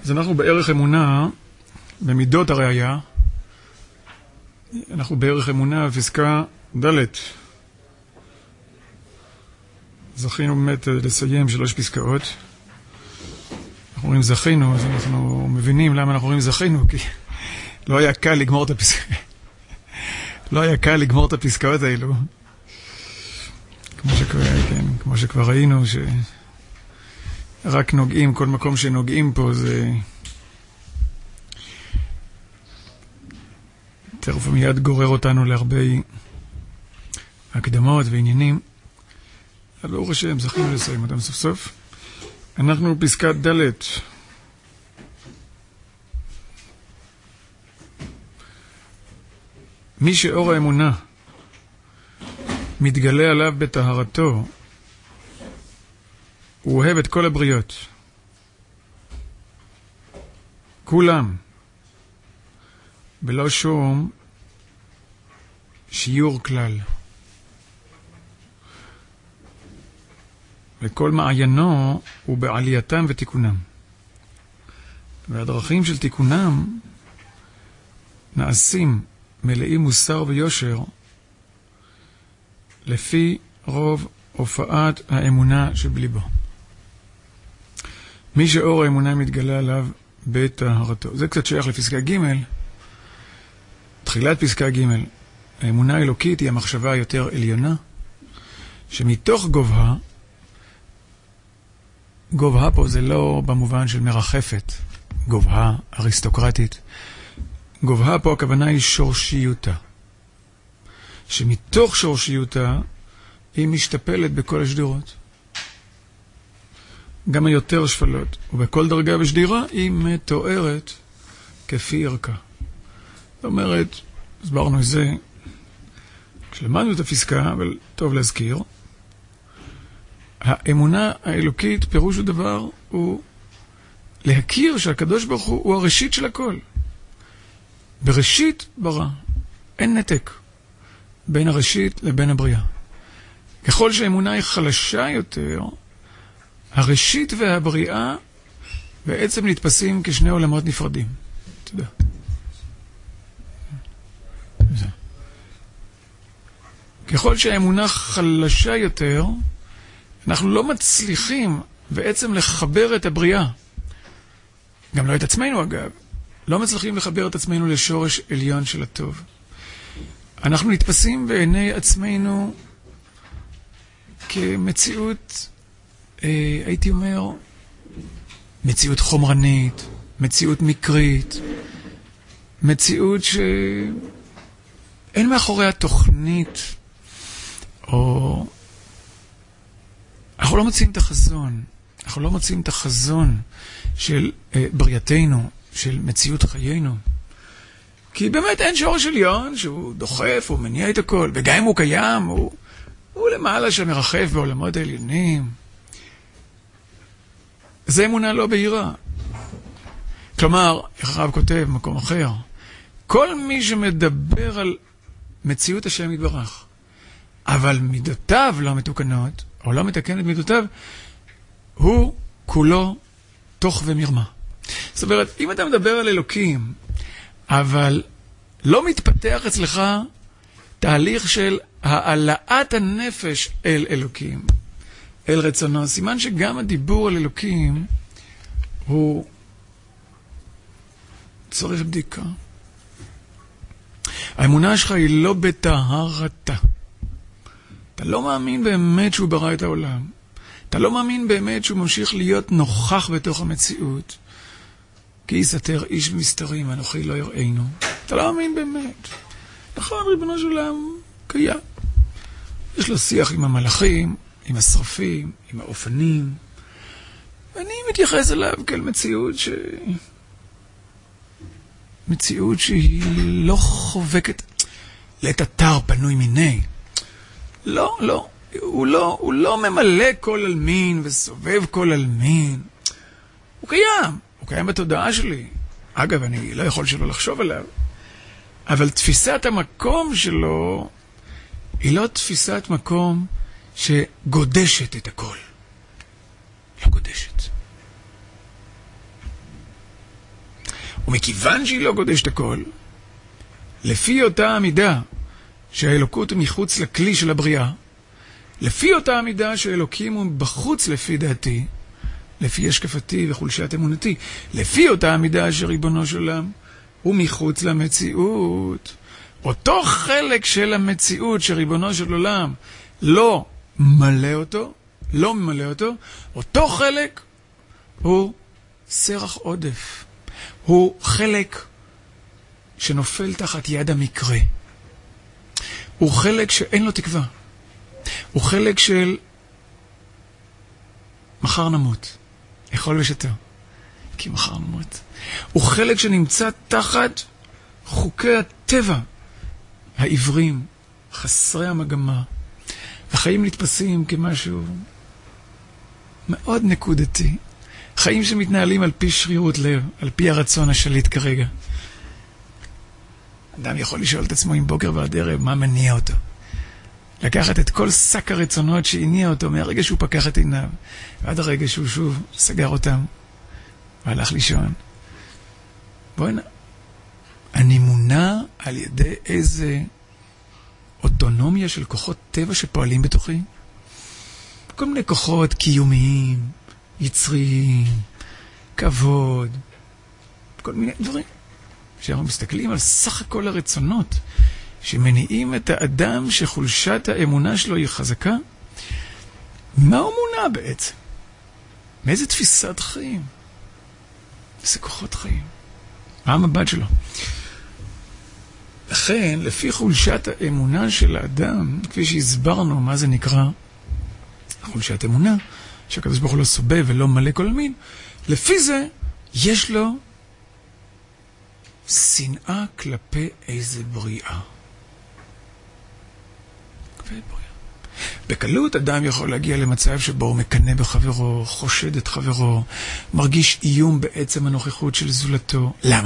אז אנחנו בערך אמונה, במידות הראייה, אנחנו בערך אמונה בפסקה ד'. זכינו באמת לסיים 3 פסקאות. אנחנו רואים זכינו, אז אנחנו מבינים למה אנחנו רואים זכינו, כי לא היה קל לגמור את הפסקאות. לא היה קל לגמור את הפסקאות האלו. כמו שכבר ראינו, שרק נוגעים, כל מקום שנוגעים פה זה... תכף מיד גורר אותנו להרבה הקדמות ועניינים. אבל ברוך השם, זכינו לסיים אותם סוף סוף. אנחנו בפסקת ד'. מי שאור האמונה מתגלה עליו בטהרתו, הוא אוהב את כל הבריות. כולם. בלא שום שיעור כלל. וכל מעיינו הוא בעלייתם ותיקונם. והדרכים של תיקונם נעשים מלאים מוסר ויושר לפי רוב הופעת האמונה שבליבו. מי שאור האמונה מתגלה עליו בטהרתו. זה קצת שייך לפסקה ג'. תחילת פסקה ג'. האמונה האלוקית היא המחשבה היותר עליונה, שמתוך גובהה, גובהה פה זה לא במובן של מרחפת, גובהה אריסטוקרטית. גובהה פה הכוונה היא שורשיותה. שמתוך שורשיותה היא משתפלת בכל השדרות. גם היותר שפלות, ובכל דרגה ושדירה היא מתוארת כפי ערכה. זאת אומרת, הסברנו את זה, כשלמדנו את הפסקה, אבל טוב להזכיר, האמונה האלוקית, פירוש הדבר, הוא להכיר שהקדוש ברוך הוא הראשית של הכל. בראשית ברא. אין נתק בין הראשית לבין הבריאה. ככל שהאמונה היא חלשה יותר, הראשית והבריאה בעצם נתפסים כשני עולמות נפרדים. תודה. ככל שהאמונה חלשה יותר, אנחנו לא מצליחים בעצם לחבר את הבריאה. גם לא את עצמנו אגב. לא מצליחים לחבר את עצמנו לשורש עליון של הטוב. אנחנו נתפסים בעיני עצמנו כמציאות, הייתי אומר, מציאות חומרנית, מציאות מקרית, מציאות שאין מאחוריה תוכנית, או אנחנו לא מוצאים את החזון. אנחנו לא מוצאים את החזון של בריאתנו, של מציאות חיינו. כי באמת אין שורש עליון שהוא דוחף, הוא מניע את הכל, וגם אם הוא קיים, הוא למעלה שמרחף בעולמות העליונים. זה אמונה לא בהירה. כלומר, איך הרב כותב במקום אחר, כל מי שמדבר על מציאות השם יתברך, אבל מידותיו לא מתוקנות, או לא מתקן את מידותיו, הוא כולו תוך ומרמה. זאת אומרת, אם אתה מדבר על אלוקים, אבל לא מתפתח אצלך תהליך של העלאת הנפש אל אלוקים, אל רצונו, סימן שגם הדיבור על אלוקים הוא צריך בדיקה. האמונה שלך היא לא בטהרתה. אתה לא מאמין באמת שהוא ברא את העולם. אתה לא מאמין באמת שהוא ממשיך להיות נוכח בתוך המציאות. כי יסתר איש מסתרים, אנוכי לא יראינו. אתה לא מאמין באמת. נכון, ריבונו של עולם קיים. יש לו שיח עם המלאכים, עם השרפים, עם האופנים. ואני מתייחס אליו כאל מציאות שהיא לא חובקת לעת אתר פנוי מיני. לא, לא. הוא לא ממלא כל אלמין וסובב כל אלמין. הוא קיים. הוא קיים בתודעה שלי. אגב, אני לא יכול שלא לחשוב עליו. אבל תפיסת המקום שלו היא לא תפיסת מקום שגודשת את הכל. לא גודשת. ומכיוון שהיא לא גודשת הכל, לפי אותה עמידה שהאלוקות מחוץ לכלי של הבריאה, לפי אותה עמידה שהאלוקים הוא בחוץ לפי דעתי, לפי השקפתי וחולשת אמונתי, לפי אותה עמידה שריבונו של עולם הוא מחוץ למציאות, אותו חלק של המציאות שריבונו של עולם לא ממלא אותו, אותו חלק הוא סרח עודף. הוא חלק שנופל תחת יד המקרה. הוא חלק שאין לו תקווה. הוא חלק של מחר נמות. יכול ושתו. כי מחר נמות. הוא חלק שנמצא תחת חוקי הטבע. העברים, חסרי המגמה. החיים נתפסים כמשהו מאוד נקודתי. חיים שמתנהלים על פי שרירות לב, על פי הרצון השליט כרגע. אדם יכול לשאול את עצמו עם בוקר ועד ערב מה מניע אותו. לקחת את כל שק הרצונות שהניע אותו מהרגע שהוא פקח את עיניו, ועד הרגע שהוא שוב סגר אותם והלך לישון. בואי אני מונע על ידי איזה אוטונומיה של כוחות טבע שפועלים בתוכי. כל מיני כוחות קיומיים, יצריים, כבוד, כל מיני דברים. כשאנחנו מסתכלים על סך הכל הרצונות שמניעים את האדם שחולשת האמונה שלו היא חזקה, מה הוא מונע בעצם? מאיזה תפיסת חיים? איזה כוחות חיים? מה המבט שלו? לכן, לפי חולשת האמונה של האדם, כפי שהסברנו מה זה נקרא חולשת אמונה, שהקדוש ברוך הוא לא סובב ולא מלא כל מין, לפי זה יש לו שנאה כלפי איזה בריאה. כלפי בריאה. בקלות אדם יכול להגיע למצב שבו הוא מקנא בחברו, חושד את חברו, מרגיש איום בעצם הנוכחות של זולתו. למה?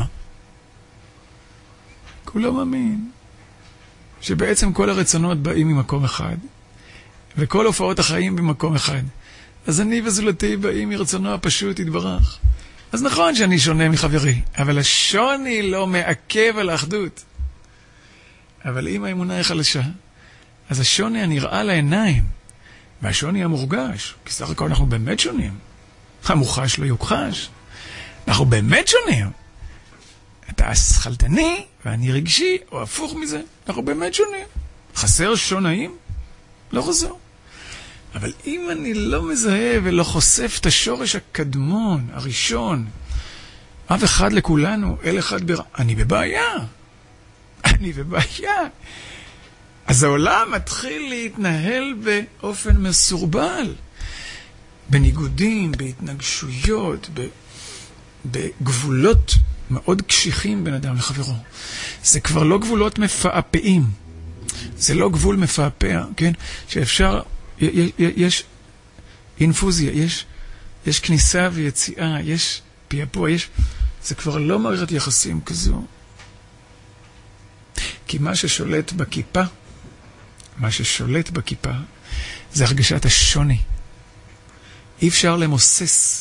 כי הוא לא מאמין שבעצם כל הרצונות באים ממקום אחד, וכל הופעות החיים במקום אחד. אז אני וזולתי באים מרצונו הפשוט יתברך. אז נכון שאני שונה מחברי, אבל השוני לא מעכב על האחדות. אבל אם האמונה היא חלשה, אז השוני הנראה לעיניים, והשוני המורגש, כי סך הכל אנחנו באמת שונים. המוחש לא יוכחש. אנחנו באמת שונים. אתה שכלתני ואני רגשי, או הפוך מזה. אנחנו באמת שונים. חסר שונאים? לא חסר. אבל אם אני לא מזהה ולא חושף את השורש הקדמון, הראשון, אב אחד לכולנו, אל אחד אני בבעיה. אני בבעיה. אז העולם מתחיל להתנהל באופן מסורבל. בניגודים, בהתנגשויות, בגבולות מאוד קשיחים בין אדם לחברו. זה כבר לא גבולות מפעפעים. זה לא גבול מפעפע, כן? שאפשר... יש אינפוזיה, יש כניסה ויציאה, יש פיאפוע, זה כבר לא מערכת יחסים כזו. כי מה ששולט בכיפה, זה הרגשת השוני. אי אפשר למוסס,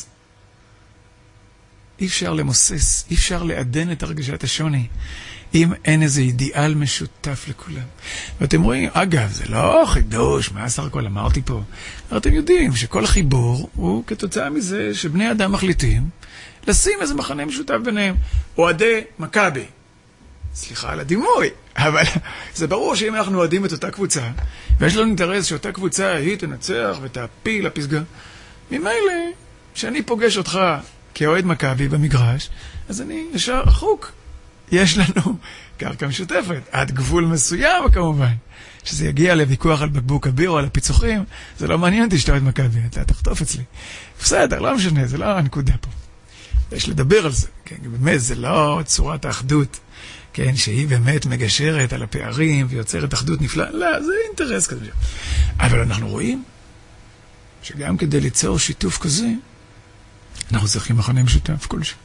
אי אפשר לעדן את הרגשת השוני, אם אין איזה אידיאל משותף לכולם. ואתם רואים, אגב, זה לא חידוש, מה סך הכל אמרתי פה? אתם יודעים שכל חיבור הוא כתוצאה מזה שבני אדם מחליטים לשים איזה מחנה משותף ביניהם. אוהדי מכבי. סליחה על הדימוי, אבל זה ברור שאם אנחנו אוהדים את אותה קבוצה, ויש לנו אינטרס שאותה קבוצה היא תנצח ותעפיל לפסגה, ממילא שאני פוגש אותך כאוהד מכבי במגרש, אז אני ישר רחוק. יש לנו קרקע משותפת, עד גבול מסוים כמובן. שזה יגיע לוויכוח על בקבוק אביר או על הפיצוחים, זה לא מעניין אותי שאתה אוהד מכבי, אתה תחטוף אצלי. בסדר, לא משנה, זה לא הנקודה פה. יש לדבר על זה, כן, באמת זה לא צורת האחדות, כן, שהיא באמת מגשרת על הפערים ויוצרת אחדות נפלאה, לא, זה אינטרס כזה. אבל אנחנו רואים שגם כדי ליצור שיתוף כזה, אנחנו צריכים מחנה משותף כלשהו.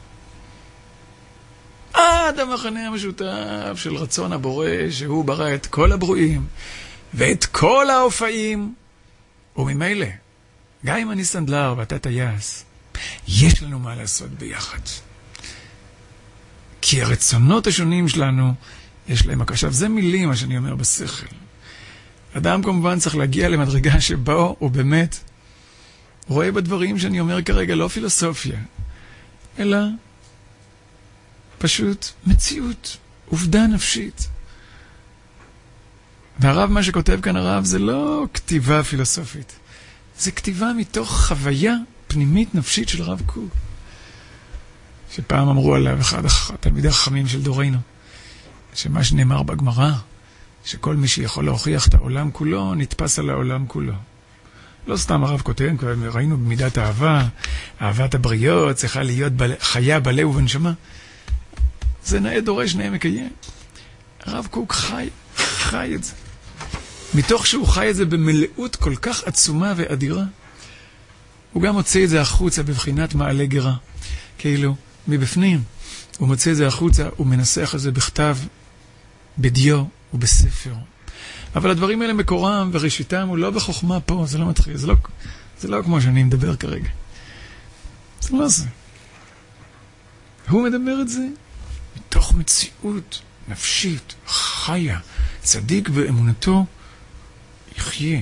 עד המחנה המשותף של רצון הבורא, שהוא ברא את כל הברואים ואת כל ההופעים, וממילא, גם אם אני סנדלר ואתה טייס, יש לנו מה לעשות ביחד. כי הרצונות השונים שלנו, יש להם הקשה. זה מילים, מה שאני אומר בשכל. אדם כמובן צריך להגיע למדרגה שבו הוא באמת רואה בדברים שאני אומר כרגע לא פילוסופיה, אלא פשוט מציאות, עובדה נפשית. והרב, מה שכותב כאן הרב, זה לא כתיבה פילוסופית. זה כתיבה מתוך חוויה פנימית נפשית של הרב קוק. שפעם אמרו עליו אחד התלמידי החכמים של דורנו, שמה שנאמר בגמרא, שכל מי שיכול להוכיח את העולם כולו, נתפס על העולם כולו. לא סתם הרב כותב, כבר ראינו במידת האהבה, אהבת הבריות, צריכה להיות חיה בלב ובנשמה. זה נאה דורש, נאה מקיים. הרב קוק חי את זה. מתוך שהוא חי את זה במלאות כל כך עצומה ואדירה, הוא גם מוצא את זה החוצה בבחינת מעלה גרה. כאילו, מבפנים, הוא מוצא את זה החוצה, הוא מנסח את זה בכתב, בדיו ובספר. אבל הדברים האלה מקורם וראשיתם הוא לא בחוכמה פה, זה לא מתחיל, זה לא כמו שאני מדבר כרגע. זה לא זה. הוא מדבר את זה מתוך מציאות נפשית, חיה, צדיק באמונתו יחיה.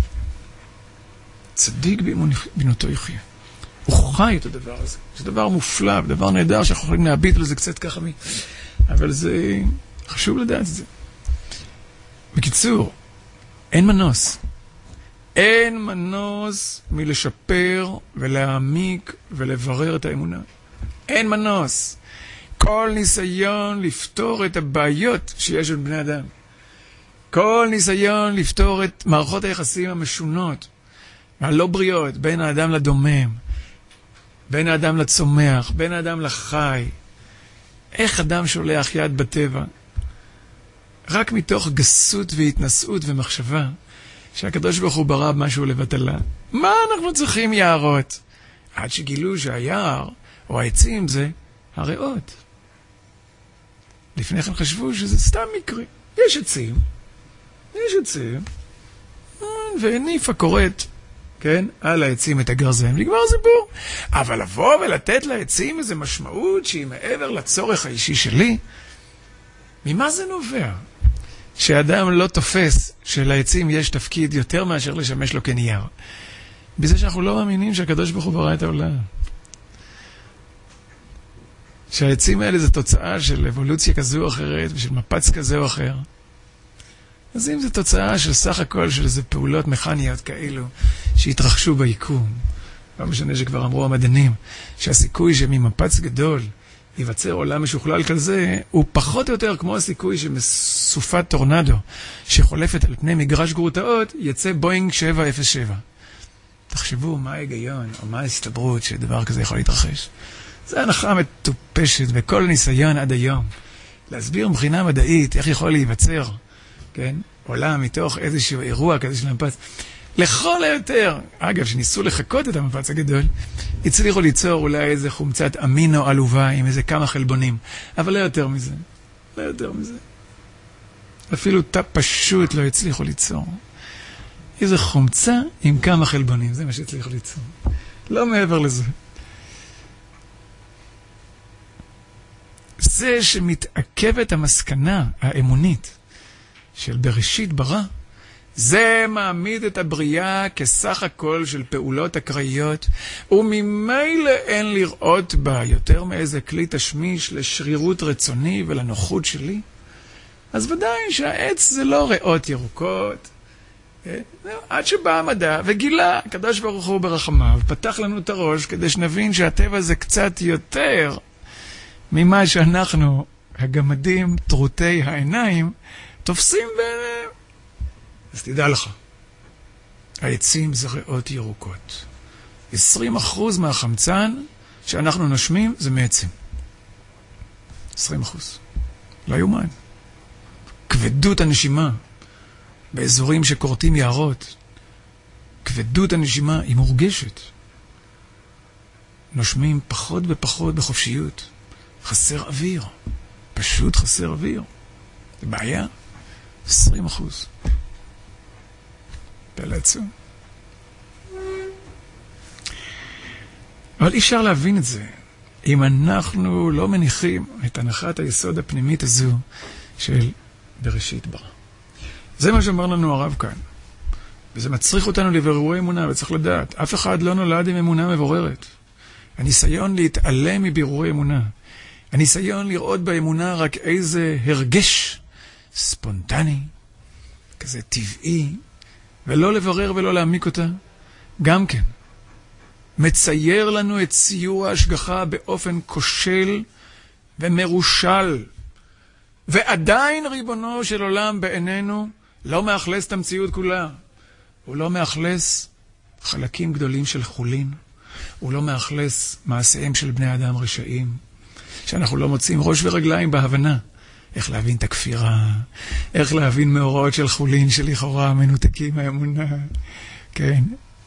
צדיק באמונתו יחיה. הוא חי את הדבר הזה. זה דבר מופלא, דבר נהדר שאנחנו יכולים להביט על זה קצת ככה אבל זה חשוב לדעת את זה. בקיצור, אין מנוס. אין מנוס מלשפר ולהעמיק ולברר את האמונה. אין מנוס. כל ניסיון לפתור את הבעיות שיש עם בני אדם. כל ניסיון לפתור את מערכות היחסים המשונות, הלא בריאות, בין האדם לדומם, בין האדם לצומח, בין האדם לחי. איך אדם שולח יד בטבע? רק מתוך גסות והתנסות ומחשבה, שהקדוש ברוך הוא ברא משהו לבטלה. מה אנחנו צריכים יערות? עד שגילו שהיער או העצים זה הריאות. לפני כן חשבו שזה סתם מקרה. יש עצים, והניפה קוראת, כן, על העצים את הגרזן, לגמר זיבור. אבל לבוא ולתת לעצים איזו משמעות שהיא מעבר לצורך האישי שלי, ממה זה נובע? שאדם לא תופס שלעצים יש תפקיד יותר מאשר לשמש לו כנייר. בזה שאנחנו לא מאמינים שהקדוש ברוך הוא ברא את העולם. שהעצים האלה זה תוצאה של אבולוציה כזו או אחרת, ושל מפץ כזה או אחר. אז אם זה תוצאה של סך הכל של איזה פעולות מכניות כאלו, שהתרחשו ביקום, לא משנה שכבר אמרו המדענים, שהסיכוי שממפץ גדול ייווצר עולם משוכלל כזה, הוא פחות או יותר כמו הסיכוי שמסופת טורנדו, שחולפת על פני מגרש גרוטאות, יצא בואינג 707. תחשבו מה ההיגיון, או מה ההסתברות שדבר כזה יכול להתרחש. זה הנחה מטופשת, וכל ניסיון עד היום, להסביר מבחינה מדעית איך יכול להיווצר, כן? עולם מתוך איזשהו אירוע כזה של המפץ. לכל היותר, אגב, שניסו לחכות את המפץ הגדול, הצליחו ליצור אולי איזה חומצת אמינו עלובה עם איזה כמה חלבונים. אבל לא יותר מזה. לא יותר מזה. אפילו תא פשוט לא הצליחו ליצור. איזה חומצה עם כמה חלבונים. זה מה שהצליחו ליצור. לא מעבר לזה. זה שמתעכבת המסקנה האמונית של בראשית ברא, זה מעמיד את הבריאה כסך הכל של פעולות אקראיות, וממילא אין לראות בה יותר מאיזה כלי תשמיש לשרירות רצוני ולנוחות שלי. אז ודאי שהעץ זה לא ריאות ירוקות, עד שבא המדע וגילה, הקדוש ברוך הוא ברחמיו, פתח לנו את הראש כדי שנבין שהטבע זה קצת יותר ממה שאנחנו, הגמדים, טרוטי העיניים, תופסים ביניהם. אז תדע לך, העצים זה ריאות ירוקות. 20% מהחמצן שאנחנו נושמים זה מעצים. 20%. לא יומן. כבדות הנשימה באזורים שקורטים יערות, כבדות הנשימה היא מורגשת. נושמים פחות ופחות בחופשיות. חסר אוויר. פשוט חסר אוויר. זה בעיה. 20%. עצום. אבל אי אפשר להבין את זה אם אנחנו לא מניחים את הנחת היסוד הפנימית הזו של בראשית ברא. זה מה שאמר לנו הרב כאן. וזה מצריך אותנו לבירורי אמונה, וצריך לדעת, אף אחד לא נולד עם אמונה מבוררת. הניסיון להתעלם מבירורי אמונה. הניסיון לראות באמונה רק איזה הרגש ספונטני, כזה טבעי, ולא לברר ולא להעמיק אותה, גם כן. מצייר לנו את ציור ההשגחה באופן כושל ומרושל. ועדיין ריבונו של עולם בעינינו לא מאכלס את המציאות כולה. הוא לא מאכלס חלקים גדולים של חולין. הוא לא מאכלס מעשיהם של בני אדם רשעים. שאנחנו לא מוצאים ראש ורגליים בהבנה. איך להבין את הכפירה, איך להבין מאורעות של חולין שלכאורה מנותקים מהאמונה. כן.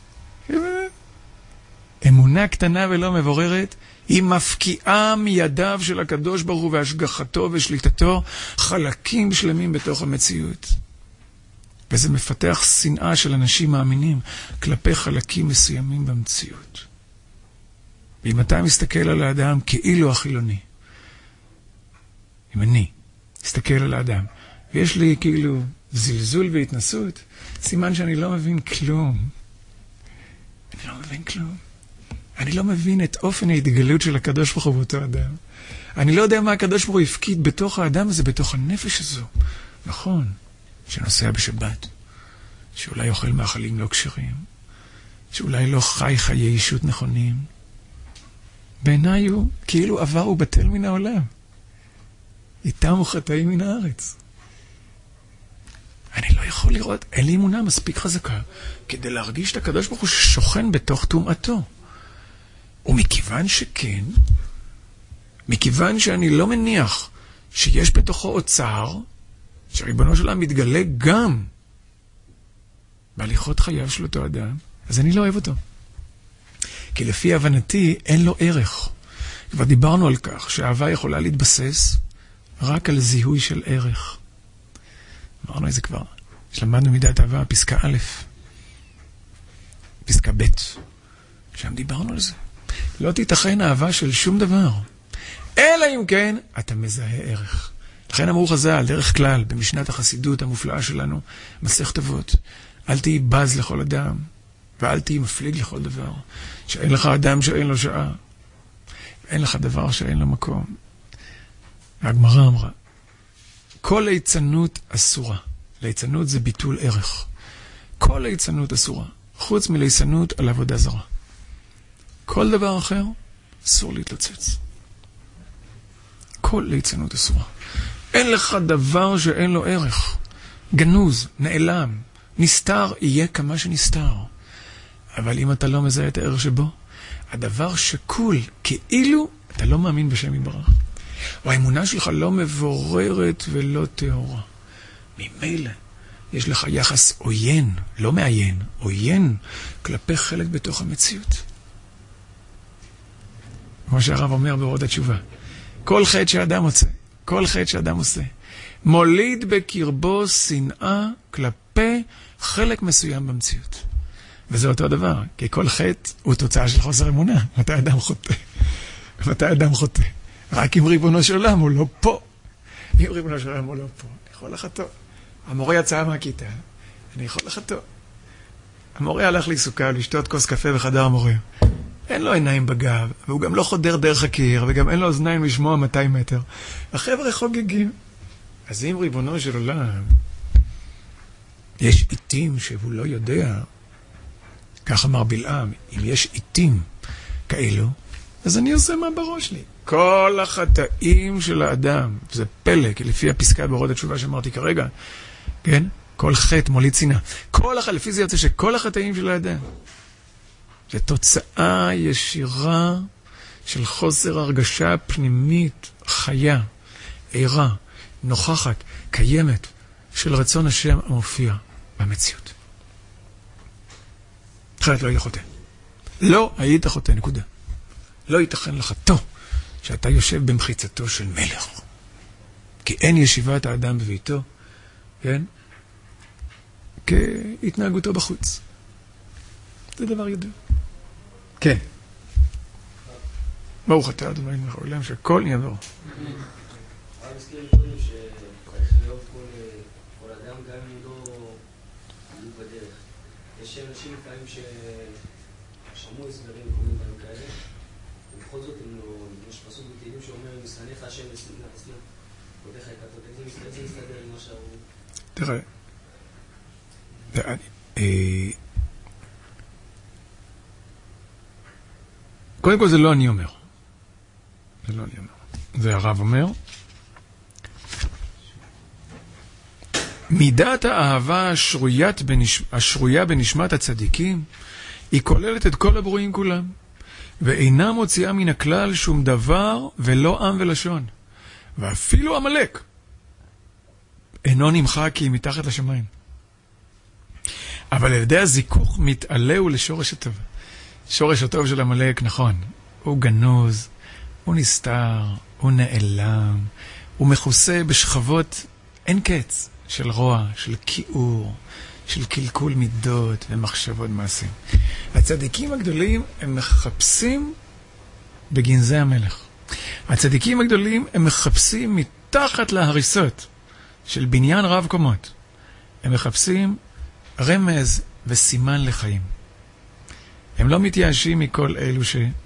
אמונה קטנה ולא מבוררת, היא מפקיעה מידיו של הקדוש ברוך הוא והשגחתו ושליטתו חלקים שלמים בתוך המציאות. וזה מפתח שנאה של אנשים מאמינים כלפי חלקים מסוימים במציאות. ואם אתה מסתכל על האדם כאילו החילוני, אם אני מסתכל על האדם, ויש לי כאילו זלזול והתנסות, סימן שאני לא מבין כלום. אני לא מבין כלום. אני לא מבין את אופן ההתגלות של הקדוש ברוך הוא באותו אדם. אני לא יודע מה הקדוש ברוך הוא הפקיד בתוך האדם הזה, בתוך הנפש הזו. נכון, שנוסע בשבת, שאולי אוכל מאכלים לא כשרים, שאולי לא חי חיי אישות נכונים. בעיניי הוא כאילו עבר ובטל מן העולם. איתם וחטאים מן הארץ. אני לא יכול לראות, אין לי אמונה מספיק חזקה, כדי להרגיש את הקדוש ברוך הוא ששוכן בתוך טומאתו. ומכיוון שכן, מכיוון שאני לא מניח שיש בתוכו אוצר, שריבונו של עולם מתגלה גם בהליכות חייו של אותו אדם, אז אני לא אוהב אותו. כי לפי הבנתי אין לו ערך. כבר דיברנו על כך שהאהבה יכולה להתבסס רק על זיהוי של ערך. אמרנו את זה כבר. שלמדנו מידת אהבה, פסקה א', פסקה ב', שם דיברנו על זה. לא תיתכן אהבה של שום דבר, אלא אם כן אתה מזהה ערך. לכן אמרו חז"ל, דרך כלל, במשנת החסידות המופלאה שלנו, מסכת אבות, אל תהי בז לכל אדם, ואל תהי מפליג לכל דבר. שאין לך אדם שאין לו שעה, אין לך דבר שאין לו מקום. והגמרא אמרה, כל ליצנות אסורה. ליצנות זה ביטול ערך. כל ליצנות אסורה, חוץ מליצנות על עבודה זרה. כל דבר אחר, אסור להתלוצץ. כל ליצנות אסורה. אין לך דבר שאין לו ערך. גנוז, נעלם, נסתר, יהיה כמה שנסתר. אבל אם אתה לא מזהה את הערך שבו, הדבר שקול, כאילו אתה לא מאמין בשם יתברך. והאמונה שלך לא מבוררת ולא טהורה. ממילא יש לך יחס עוין, לא מעיין, עוין כלפי חלק בתוך המציאות. כמו שהרב אומר באורות התשובה, כל חטא שאדם עושה, כל חטא שאדם עושה, מוליד בקרבו שנאה כלפי חלק מסוים במציאות. וזה אותו דבר, כי כל חטא הוא תוצאה של חוסר אמונה. מתי אדם חוטא? מתי אדם חוטא? רק אם ריבונו של עולם הוא לא פה. אם ריבונו של עולם הוא לא פה, אני יכול לחטוא. המורה יצא מהכיתה, אני יכול לחטוא. המורה הלך לעיסוקה לשתות כוס קפה בחדר המורה. אין לו עיניים בגב, והוא גם לא חודר דרך הקיר, וגם אין לו אוזניים לשמוע 200 מטר. החבר'ה חוגגים. אז אם ריבונו של עולם, יש עיתים שהוא לא יודע, כך אמר בלעם, אם יש עיתים כאלו, אז אני עושה מה בראש לי. כל החטאים של האדם, זה פלא, כי לפי הפסקה באורות התשובה שאמרתי כרגע, כן? כל חטא מוליד שנאה. לפי זה יוצא שכל החטאים של האדם, זה תוצאה ישירה של חוסר הרגשה פנימית, חיה, עירה, נוכחת, קיימת, של רצון השם המופיע במציאות. אחרת לא היית חוטא. לא היית חוטא, נקודה. לא ייתכן לחטוא שאתה יושב במחיצתו של מלך. כי אין ישיבת האדם בביתו, כן? כהתנהגותו בחוץ. זה דבר ידוע. כן. ברוך אתה אדוני מלך העולם שהכל יעבור. אני מזכיר לי קודם שצריך לאהוב כל אדם, גם אם לא בדרך. יש אנשים לפעמים ששמעו הסברים וכל דברים כאלה, ובכל זאת הם לא, יש פסוק בתהילים שאומר, משנאיך השם אצלם, ועודיך יקטות, איזה מסתדר עם מה שהראו? תראה, קודם כל זה לא אני אומר. זה לא אני אומר. זה הרב אומר. מידת האהבה השרויה בנשמת הצדיקים היא כוללת את כל הברואים כולם, ואינה מוציאה מן הכלל שום דבר ולא עם ולשון. ואפילו עמלק אינו נמחק כי היא מתחת לשמיים. אבל על ידי הזיכוך מתעלהו לשורש הטוב. שורש הטוב של עמלק, נכון, הוא גנוז, הוא נסתר, הוא נעלם, הוא מכוסה בשכבות אין קץ של רוע, של כיעור, של קלקול מידות ומחשבות מעשים. הצדיקים הגדולים הם מחפשים בגנזי המלך. הצדיקים הגדולים הם מחפשים מתחת להריסות של בניין רב קומות. הם מחפשים רמז וסימן לחיים. הם לא מתייאשים מכל אלו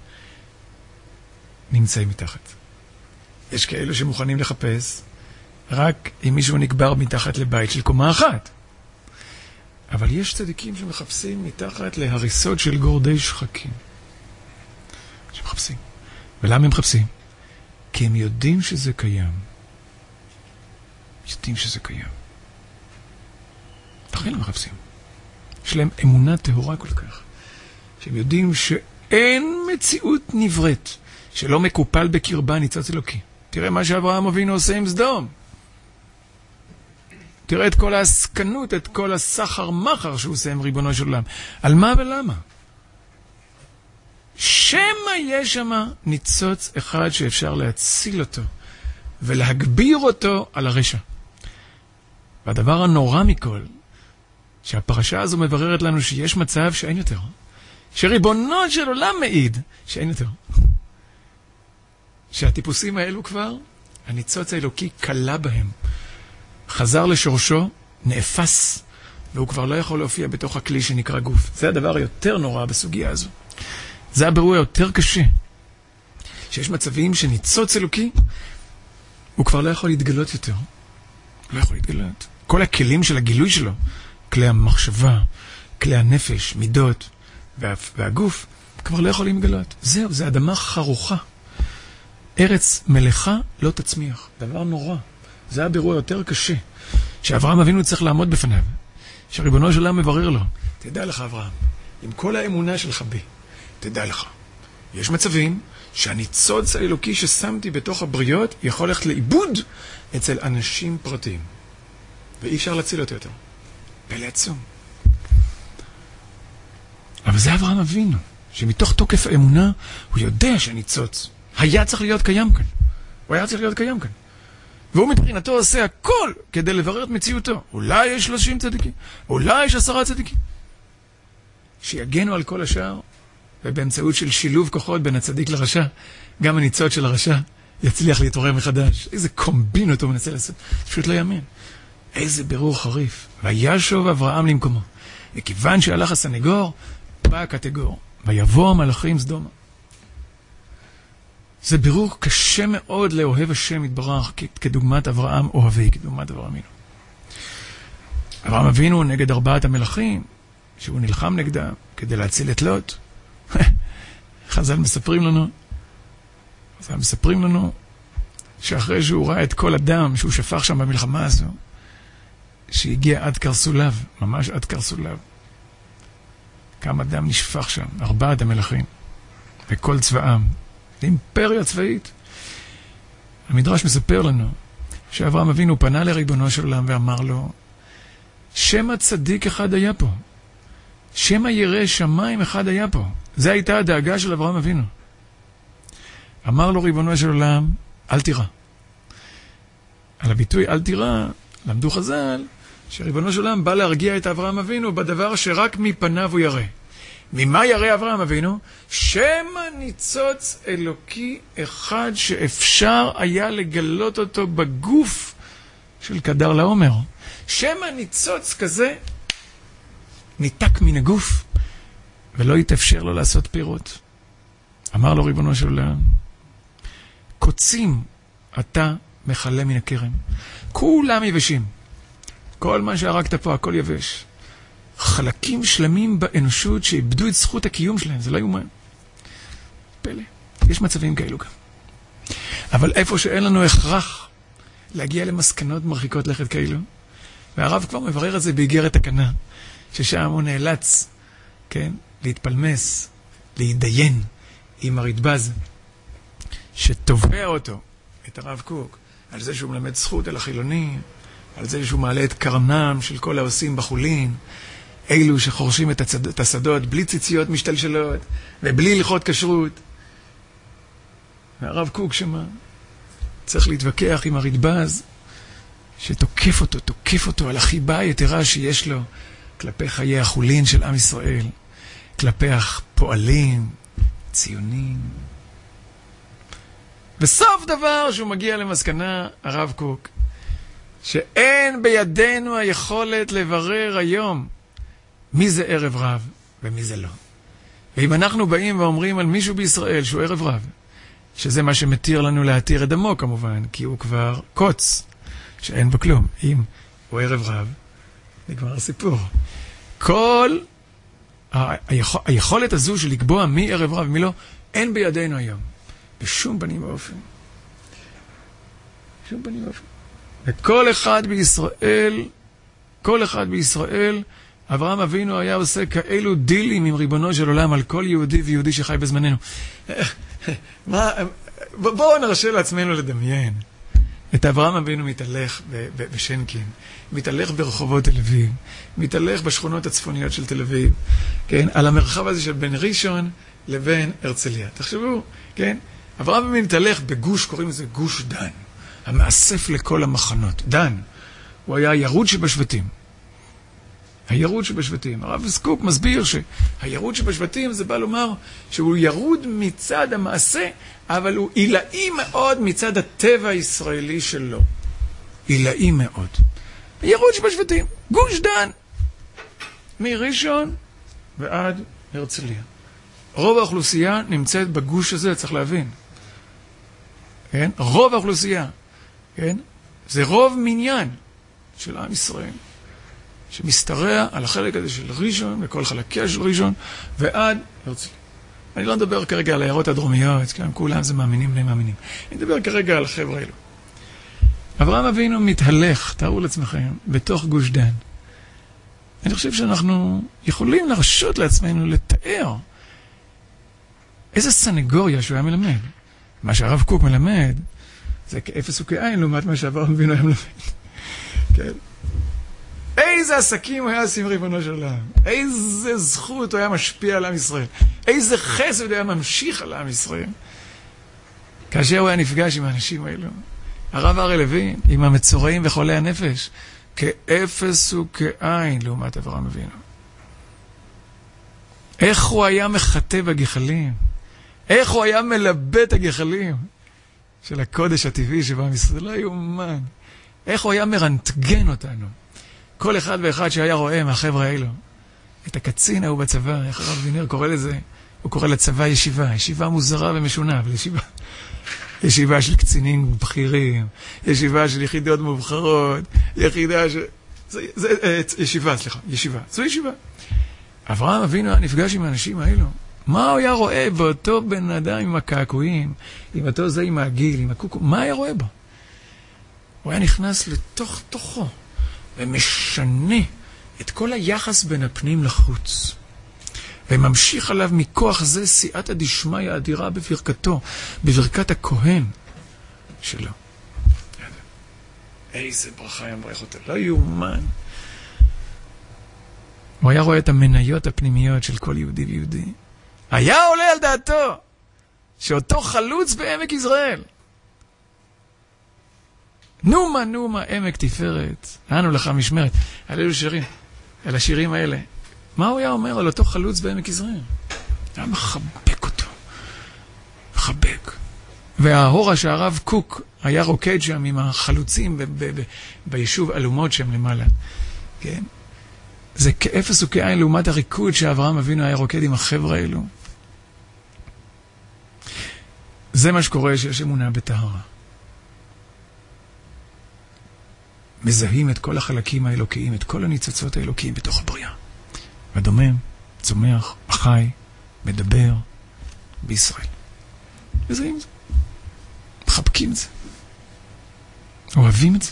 שנמצאים מתחת. יש כאלו שמוכנים לחפש רק אם מישהו נקבר מתחת לבית של קומה אחת. אבל יש צדיקים שמחפשים מתחת להריסות של גורדי שחקים. שמחפשים. ולמה הם מחפשים? כי הם יודעים שזה קיים. יודעים שזה קיים. לכן הם מחפשים. יש להם אמונה טהורה כל כך. שהם יודעים שאין מציאות נבראת שלא מקופל בקרבה ניצוץ אלוקי. תראה מה שאברהם אבינו עושה עם סדום. תראה את כל העסקנות, את כל הסחר מחר שהוא עושה עם ריבונו של עולם. על מה ולמה? שמה יש שמה ניצוץ אחד שאפשר להציל אותו ולהגביר אותו על הרשע. והדבר הנורא מכל, שהפרשה הזו מבררת לנו שיש מצב שאין יותר. שריבונו של עולם מעיד שאין יותר. שהטיפוסים האלו כבר, הניצוץ האלוקי קלה בהם. חזר לשורשו, נאפס, והוא כבר לא יכול להופיע בתוך הכלי שנקרא גוף. זה הדבר היותר נורא בסוגיה הזו. זה הבירור היותר קשה. שיש מצבים שניצוץ אלוקי, הוא כבר לא יכול להתגלות יותר. לא יכול להתגלות. כל הכלים של הגילוי שלו, כלי המחשבה, כלי הנפש, מידות והגוף, כבר לא יכולים לגלות. זהו, זה אדמה חרוכה. ארץ מלאכה לא תצמיח. דבר נורא. זה הבירור יותר קשה. שאברהם אבינו צריך לעמוד בפניו. שריבונו של עולם מברר לו. תדע לך אברהם, עם כל האמונה שלך בי, תדע לך. יש מצבים שהניצוץ האלוקי ששמתי בתוך הבריות יכול ללכת לאיבוד אצל אנשים פרטיים. ואי אפשר להציל אותו יותר. פלא עצום. אבל זה אברהם אבינו, שמתוך תוקף האמונה הוא יודע שהניצוץ היה צריך להיות קיים כאן. הוא היה צריך להיות קיים כאן. והוא מבחינתו עושה הכל כדי לברר את מציאותו. אולי יש 30 צדיקים, אולי יש 10 צדיקים. שיגנו על כל השאר, ובאמצעות של שילוב כוחות בין הצדיק לרשע, גם הניצוץ של הרשע יצליח להתעורר מחדש. איזה קומבינות הוא מנסה לעשות. פשוט לא יאמן. איזה בירור חריף. וישוב אברהם למקומו. וכיוון שהלך הסנגור, בא הקטגור. ויבוא המלאכים סדומה. זה בירור קשה מאוד לאוהב השם יתברך, כדוגמת אברהם אוהבי, כדוגמת אברהם אבינו. אברהם אבינו נגד 4 המלאכים, שהוא נלחם נגדם כדי להציל את לוט. חז"ל מספרים לנו שאחרי שהוא ראה את כל הדם שהוא שפך שם במלחמה הזו, שהגיע עד קרסוליו, ממש עד קרסוליו. כמה דם נשפך שם, 4 המלאכים, וכל צבאם. זה אימפריה צבאית. המדרש מספר לנו שאברהם אבינו פנה לריבונו של עולם ואמר לו, שמא צדיק אחד היה פה. שמא ירא שמיים אחד היה פה. זה הייתה הדאגה של אברהם אבינו. אמר לו ריבונו של עולם, אל תירא. על הביטוי אל תירא, למדו חז"ל, שריבונו של עולם בא להרגיע את אברהם אבינו בדבר שרק מפניו הוא ירא. ממה ירא אברהם אבינו? שמא ניצוץ אלוקי אחד שאפשר היה לגלות אותו בגוף של קדר לעומר. שמא ניצוץ כזה ניתק מן הגוף, ולא יתאפשר לו לעשות פירות. אמר לו ריבונו של עולם, קוצים אתה מחלה מן הכרם. כולם יבשים. כל מה שהרגת פה, הכל יבש. חלקים שלמים באנושות שאיבדו את זכות הקיום שלהם, זה לא יאומן. פלא. יש מצבים כאלו גם. אבל איפה שאין לנו הכרח להגיע למסקנות מרחיקות לכת כאלו, והרב כבר מברר את זה באיגרת הקנה, ששם הוא נאלץ, כן, להתפלמס, להתדיין עם הרדב"ז, שתובע אותו, את הרב קוק, על זה שהוא מלמד זכות על החילונים, על זה שהוא מעלה את קרנם של כל העושים בחולין, אלו שחורשים את השדות בלי ציציות משתלשלות, ובלי הלכות כשרות. והרב קוק שמה, צריך להתווכח עם הרדב"ז, שתוקף אותו על החיבה היתרה שיש לו, כלפי חיי החולין של עם ישראל, כלפי הפועלים, ציונים. בסוף דבר שהוא מגיע למסקנה, הרב קוק, שאין בידינו היכולת לברר היום מי זה ערב רב ומי זה לא. ואם אנחנו באים ואומרים על מישהו בישראל שהוא ערב רב, שזה מה שמתיר לנו להתיר את דמו כמובן, כי הוא כבר קוץ, שאין בו כלום. אם הוא ערב רב, נגמר הסיפור. כל היכולת הזו של לקבוע מי ערב רב ומי לא, אין בידינו היום. בשום פנים ואופן. בשום פנים ואופן. וכל אחד בישראל, אברהם אבינו היה עושה כאלו דילים עם ריבונו של עולם על כל יהודי ויהודי שחי בזמננו. בואו נרשה לעצמנו לדמיין. את אברהם אבינו מתהלך בשנקין, מתהלך ברחובות תל אביב, מתהלך בשכונות הצפוניות של תל אביב, כן? על המרחב הזה של בין ראשון לבין הרצליה. תחשבו, כן? אברהם אבינו מתהלך בגוש, קוראים לזה גוש דן, המאסף לכל המחנות. דן, הוא היה הירוד שבשבטים. הירוד שבשבטים. הרב קוק מסביר שהירוד שבשבטים זה בא לומר שהוא ירוד מצד המעשה, אבל הוא עילאי מאוד מצד הטבע הישראלי שלו. עילאי מאוד. הירוד שבשבטים. גוש דן. מראשון ועד הרצליה. רוב האוכלוסייה נמצאת בגוש הזה, צריך להבין. כן? רוב האוכלוסייה. כן? זה רוב מניין של עם ישראל. שמסתרע על החלק הזה של ראשון, וכל חלקיה של ראשון, ועד הרצליה. אני לא מדבר כרגע על העיירות הדרומיות, כי כולם זה מאמינים בני מאמינים. אני מדבר כרגע על החבר'ה האלו. אברהם אבינו מתהלך, תארו לעצמכם, בתוך גוש דן. אני חושב שאנחנו יכולים לרשות לעצמנו לתאר איזה סנגוריה שהוא היה מלמד. מה שהרב קוק מלמד, זה כאפס וכאין לעומת מה שאברהם אבינו היה מלמד. כן? איזה עסקים הוא היה עושים ריבונו של עולם. איזה זכות הוא היה משפיע על עם ישראל. איזה חסד הוא היה ממשיך על עם ישראל. כאשר הוא היה נפגש עם האנשים האלו. הרב הראל לוין, עם המצורעים וחולי הנפש, כאפס וכאין לעומת אברהם אבינו. איך הוא היה מחטא בגחלים. איך הוא היה מלבט הגחלים של הקודש הטבעי שבא מישראל. לא יאומן. איך הוא היה מרנטגן אותנו. כל אחד ואחד שהיה רואה מהחבר'ה האלו, את הקצין ההוא בצבא, איך הרב וינר קורא לזה, הוא קורא לצבא ישיבה, ישיבה מוזרה ומשונה, אבל ישיבה של קצינים בכירים, ישיבה של יחידות מובחרות, ישיבה. זו ישיבה. אברהם אבינו נפגש עם האנשים האלו. מה הוא היה רואה באותו בן אדם עם הקעקועים, עם אותו זה עם העגיל, עם הקוקו, מה היה רואה בו? הוא היה נכנס לתוך תוכו. ומשנה את כל היחס בין הפנים לחוץ. וממשיך עליו מכוח זה סייעתא דשמיא האדירה בברכתו, בברכת הכהן שלו. איזה ברכה ימברך אותה, לא יאומן. הוא היה רואה את המניות הפנימיות של כל יהודי ויהודי. היה עולה על דעתו שאותו חלוץ בעמק יזרעאל, נומה, עמק תפארת, אנו לך משמרת. על אלו שירים, על השירים האלה, מה הוא היה אומר על אותו חלוץ בעמק יזרעאל? היה מחבק אותו. מחבק. וההורה שהרב קוק היה רוקד שם עם החלוצים ביישוב אלומות שם למעלה. כן? זה כאפס וכאין לעומת הריקוד שאברהם אבינו היה רוקד עם החבר'ה האלו. זה מה שקורה שיש אמונה בטהרה. מזהים את כל החלקים האלוקיים, את כל הניצוצות האלוקיים בתוך הבריאה. הדומם, צומח, החי, מדבר בישראל. מזהים את זה. מחבקים את זה. אוהבים את זה.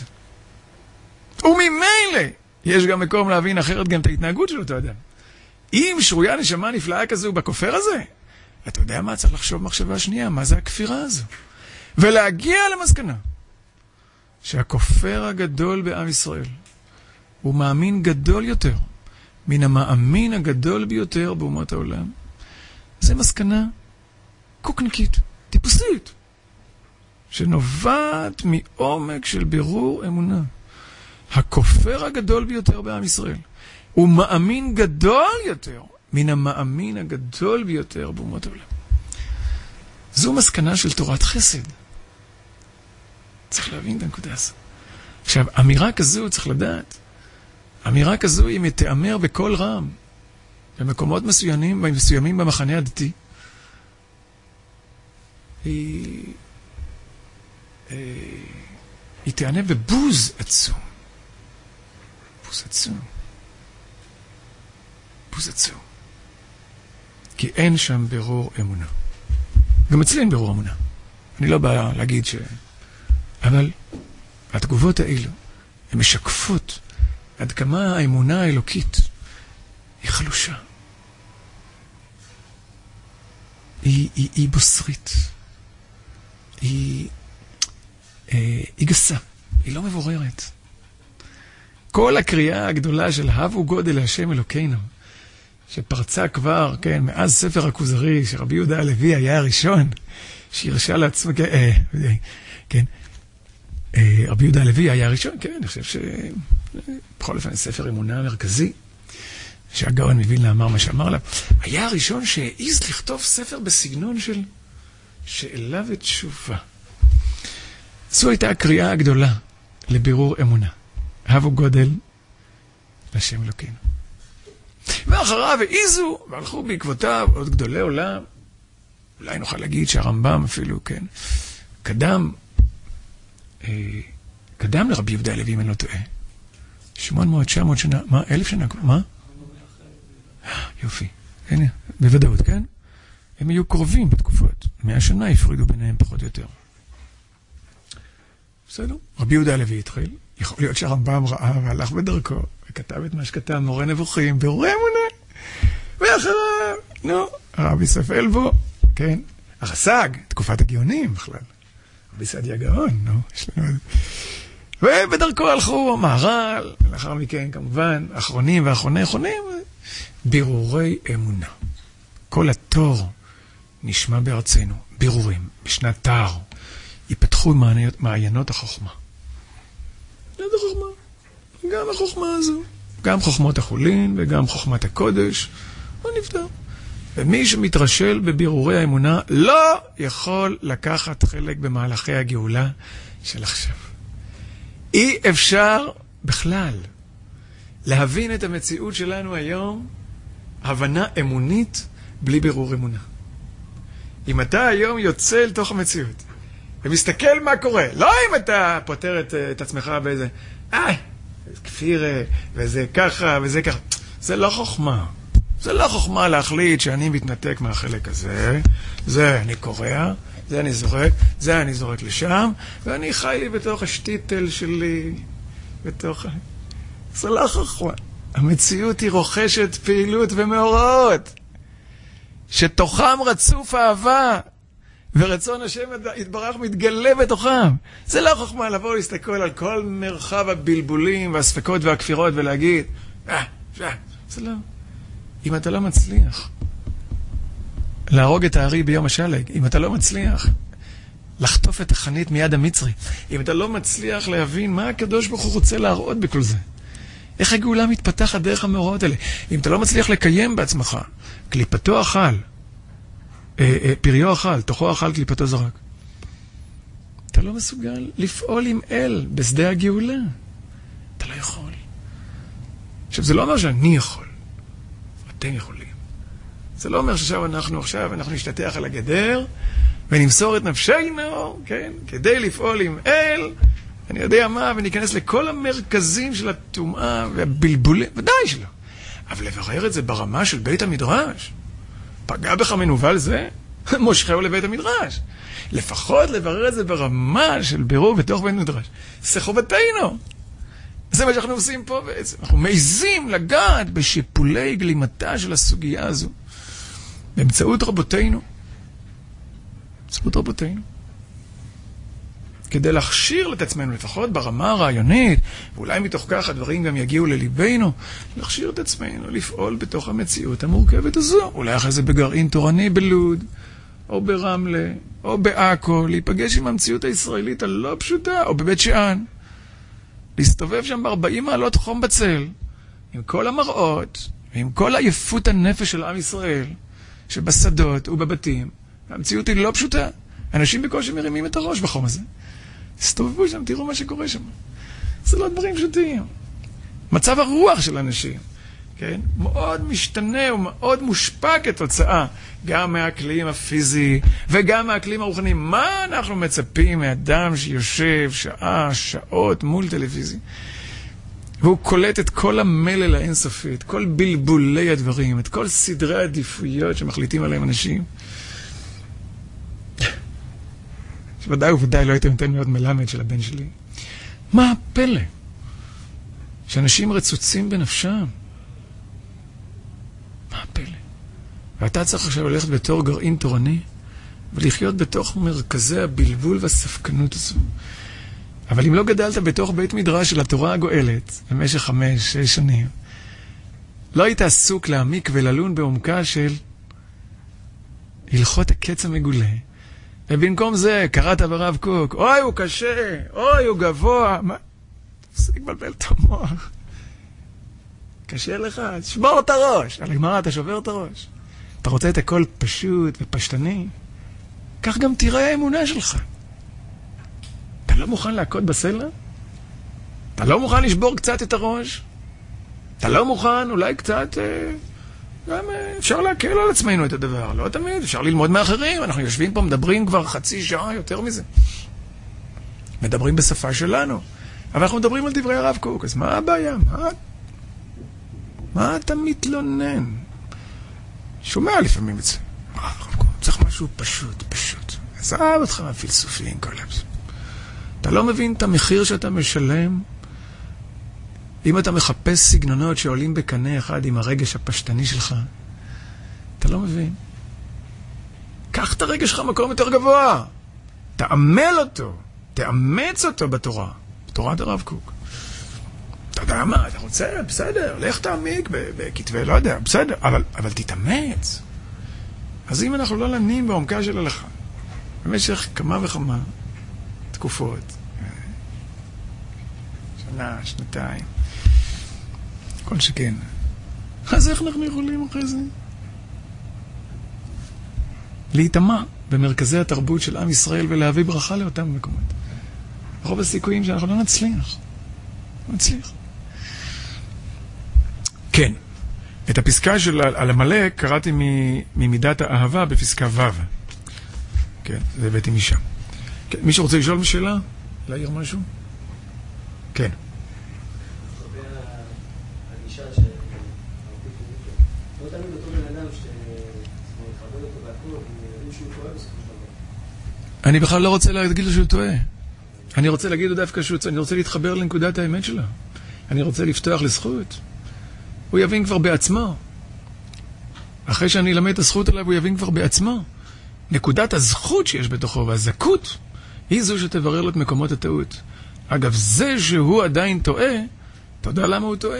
וממילא יש גם מקום להבין אחרת גם את ההתנהגות של אותו אדם. אם שרויה נשמה נפלאה כזו בכופר הזה, אתה יודע מה? צריך לחשוב מחשבה שנייה, מה זה הכפירה הזו? ולהגיע למסקנה שהכופר הגדול בעם ישראל הוא מאמין גדול יותר מן המאמין הגדול ביותר באומות העולם. זה מסקנה קוקניקית, טיפוסית, שנובעת מעומק של בירור אמונה. הכופר הגדול ביותר בעם ישראל הוא מאמין גדול יותר מן המאמין הגדול ביותר באומות העולם. זו מסקנה של תורת חסד. צריך להבין את הנקודה הזו. עכשיו, אמירה כזו, צריך לדעת, אמירה כזו היא מתאמר בכל רם, במקומות מסוימים במחנה הדתי. היא תענה בבוז עצום. בוז עצום. בוז עצום. כי אין שם ברור אמונה. גם אצלי אין ברור אמונה. אני לא בא להגיד ש... אבל התגובות האלו, הן משקפות עד כמה האמונה האלוקית היא חלושה. היא בוסרית. היא גסה. היא לא מבוררת. כל הקריאה הגדולה של הבו גודל להשם אלוקינו, שפרצה כבר, כן, מאז ספר הכוזרי, שרבי יהודה הלוי היה הראשון, שהרשה לעצמו, כן, רבי יהודה הלוי היה הראשון, כן, אני חושב שבכל אופן ספר אמונה המרכזי, שהגאון מווילנה אמר מה שאמר לה, היה הראשון שהעיז לכתוב ספר בסגנון של שאלה ותשובה. זו הייתה הקריאה הגדולה לבירור אמונה. הבו גודל להשם אלוקינו. ואחריו העיזו והלכו בעקבותיו עוד גדולי עולם. אולי נוכל להגיד שהרמב"ם אפילו, כן, קדם לרבי יהודה הלוי, אם אני לא טועה. 800, 900 שנה, מה? 1000 שנה, מה? יופי. הנה, בוודאות, כן? הם היו קרובים בתקופות. 100 שנה הפרידו ביניהם פחות או יותר. בסדר? רבי יהודה הלוי התחיל. יכול להיות שהרמב"ם ראה והלך בדרכו, וכתב את מה שכתב מורה נבוכים, בירורי אמונה. ואחריו, הרבי ספל בו, כן? הרס"ג, תקופת הגאונים בכלל. רבי סעדיה גאון, יש לנו... ובדרכו הלכו מהר"ל, לאחר מכן כמובן, אחרונים ואחרוני אחרונים, בירורי אמונה. כל התור נשמע בארצנו, בירורים, בשנת תער, ייפתחו מעיינות החוכמה. מעיינות החוכמה, גם החוכמה הזו, גם חוכמות החולין וגם חוכמת הקודש, לא נפטר. ומי שמתרשל בבירורי האמונה לא יכול לקחת חלק במהלכי הגאולה של עכשיו. אי אפשר בכלל להבין את המציאות שלנו היום, הבנה אמונית בלי בירור אמונה. אם אתה היום יוצא לתוך המציאות ומסתכל מה קורה, לא אם אתה פותר את עצמך באיזה, כפיר, וזה ככה וזה ככה, זה לא חוכמה. זה לא חוכמה להחליט שאני מתנתק מהחלק הזה, זה אני קורא, זה אני זורק, זה אני זורק לשם, ואני חי לי בתוך השטיטל שלי, בתוך... זה לא חוכמה. המציאות היא רוכשת פעילות ומאורעות, שתוכם רצוף אהבה, ורצון השם יתברך מתגלה בתוכם. זה לא חוכמה לבוא להסתכל על כל מרחב הבלבולים והספקות והכפירות ולהגיד, זה לא... אם אתה לא מצליח להרוג את הארי ביום השלג, אם אתה לא מצליח לחטוף את החנית מיד המצרי, אם אתה לא מצליח להבין מה הקדוש ברוך הוא רוצה להראות בכל זה, איך הגאולה מתפתחת דרך המאורעות האלה? אם אתה לא מצליח לקיים בעצמך, קליפתו אכל, פריו אכל, תוכו אכל, קליפתו זרק. אתה לא מסוגל לפעול עם אל בשדה הגאולה. אתה לא יכול. עכשיו, זה לא אומר שאני יכול. אתם יכולים. זה לא אומר שעכשיו אנחנו נשתתח על הגדר, ונמסור את נפשנו, כן? כדי לפעול עם אל, אני יודע מה, וניכנס לכל המרכזים של הטומאה והבלבולים, ודאי שלא. אבל לברר את זה ברמה של בית המדרש, פגע בך מנוול זה, מושכהו לבית המדרש. לפחות לברר את זה ברמה של בירור בתוך בית המדרש. זה חובתנו. זה מה שאנחנו עושים פה בעצם. אנחנו מעיזים לגעת בשיפולי גלימתה של הסוגיה הזו. באמצעות רבותינו. באמצעות רבותינו. כדי להכשיר את עצמנו, לפחות ברמה הרעיונית, ואולי מתוך כך הדברים גם יגיעו לליבנו, להכשיר את עצמנו, לפעול בתוך המציאות המורכבת הזו. אולי אחרי זה בגרעין תורני בלוד, או ברמלה, או בעכו, להיפגש עם המציאות הישראלית הלא פשוטה, או בבית שאן. להסתובב שם ב40 מעלות חום בצל, עם כל המראות, ועם כל עייפות הנפש של עם ישראל, שבשדות ובבתים. המציאות היא לא פשוטה. אנשים בקושי מרימים את הראש בחום הזה. הסתובבו שם, תראו מה שקורה שם. זה לא דברים פשוטים. מצב הרוח של אנשים, כן? מאוד משתנה ומאוד מושפע כתוצאה, גם מהאקלים הפיזי וגם מהאקלים הרוחני. מה אנחנו מצפים מאדם שיושב שעה, שעות מול טלוויזיה? והוא קולט את כל המלל האינסופי, את כל בלבולי הדברים, את כל סדרי העדיפויות שמחליטים עליהם אנשים. שוודאי וודאי לא הייתם נותן מאוד מלמד של הבן שלי. מה הפלא? שאנשים רצוצים בנפשם. מה הפלא? ואתה צריך עכשיו ללכת בתור גרעין תורני, ולחיות בתוך מרכזי הבלבול והספקנות הזו. אבל אם לא גדלת בתוך בית מדרש של התורה הגואלת, במשך 5-6 שנים, לא היית עסוק להעמיק וללון בעומקה של הלכות הקץ המגולה, ובמקום זה קראת ברב קוק, אוי הוא קשה, אוי הוא גבוה, מה? תפסיק לבלבל את המוח. קשה לך, שבור את הראש. על הגמרא אתה שובר את הראש. אתה רוצה את הכל פשוט ופשטני, כך גם תראה האמונה שלך. אתה לא מוכן להכות בסלע? אתה לא מוכן לשבור קצת את הראש? אתה לא מוכן אולי קצת... גם אפשר להקל על עצמנו את הדבר, לא תמיד, אפשר ללמוד מאחרים, אנחנו יושבים פה, מדברים כבר חצי שעה, יותר מזה. מדברים בשפה שלנו, אבל אנחנו מדברים על דברי הרב קוק, אז מה הבעיה? מה אתה מתלונן? שומע לפעמים את זה. הרב קוק, צריך משהו פשוט. עזב אותך מהפילסופים כל זה. אתה לא מבין את המחיר שאתה משלם, אם אתה מחפש סגנונות שעולים בקנה אחד עם הרגש הפשטני שלך, אתה לא מבין. קח את הרגש שלך מקום יותר גבוה. תעמל אותו. תאמץ אותו בתורה. בתורת הרב קוק. אתה יודע מה, אתה רוצה? בסדר. לך תעמיק בכתבי, לא יודע. בסדר. אבל תתאמץ. אז אם אנחנו לא לנים בעומקה של הלכה, במשך כמה וכמה תקופות, שנה, שנתיים, כל שכן. אז איך אנחנו יכולים אחרי זה? להתאמה במרכזי התרבות של עם ישראל ולהביא ברכה לאותם מקומות. רוב הסיכויים שאנחנו לא נצליח. לא נצליח. כן. את הפסקה של על המלאק קראתי ממידת האהבה בפסקה ו'. כן, זה הבאתי משם. כן, מי שרוצה לשאול משאלה? להעיר משהו? כן. אני בכלל לא רוצה להגיד לו שהוא טועה. אני רוצה להגיד לו דווקא שהוא טועה. אני רוצה להתחבר לנקודת האמת שלו. אני רוצה לפתוח לזכות. הוא יבין כבר בעצמו. אחרי שאני אלמד את הזכות עליו, הוא יבין כבר בעצמו. נקודת הזכות שיש בתוכו והזכות היא זו שתברר לו את מקומות הטעות. אגב, זה שהוא עדיין טועה, אתה יודע למה הוא טועה?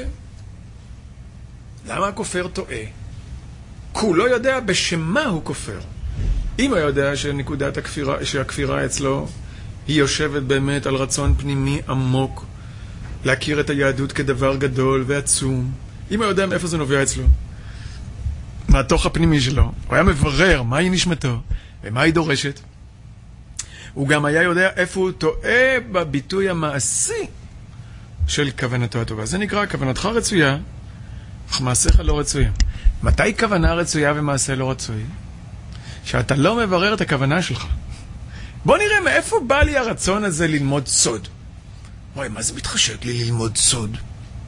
למה הכופר טועה? כי הוא לא יודע בשמה הוא כופר. אם הוא יודע שנקודת הכפירה, שהכפירה אצלו היא יושבת באמת על רצון פנימי עמוק להכיר את היהדות כדבר גדול ועצום. אם הוא יודע מאיפה זה נובע אצלו, מהתוך הפנימי שלו, הוא היה מברר מהי נשמתו ומה היא דורשת. הוא גם היה יודע איפה הוא טועה בביטוי המעשי של כוונתו הטובה. זה נקרא כוונתך רצויה, אך מעשיך לא רצויים. מתי כוונה רצויה ומעשה לא רצוי? שאתה לא מברר את הכוונה שלך. בוא נראה מאיפה בא לי הרצון הזה ללמוד סוד. וואי, מה זה מתחשק לי ללמוד סוד?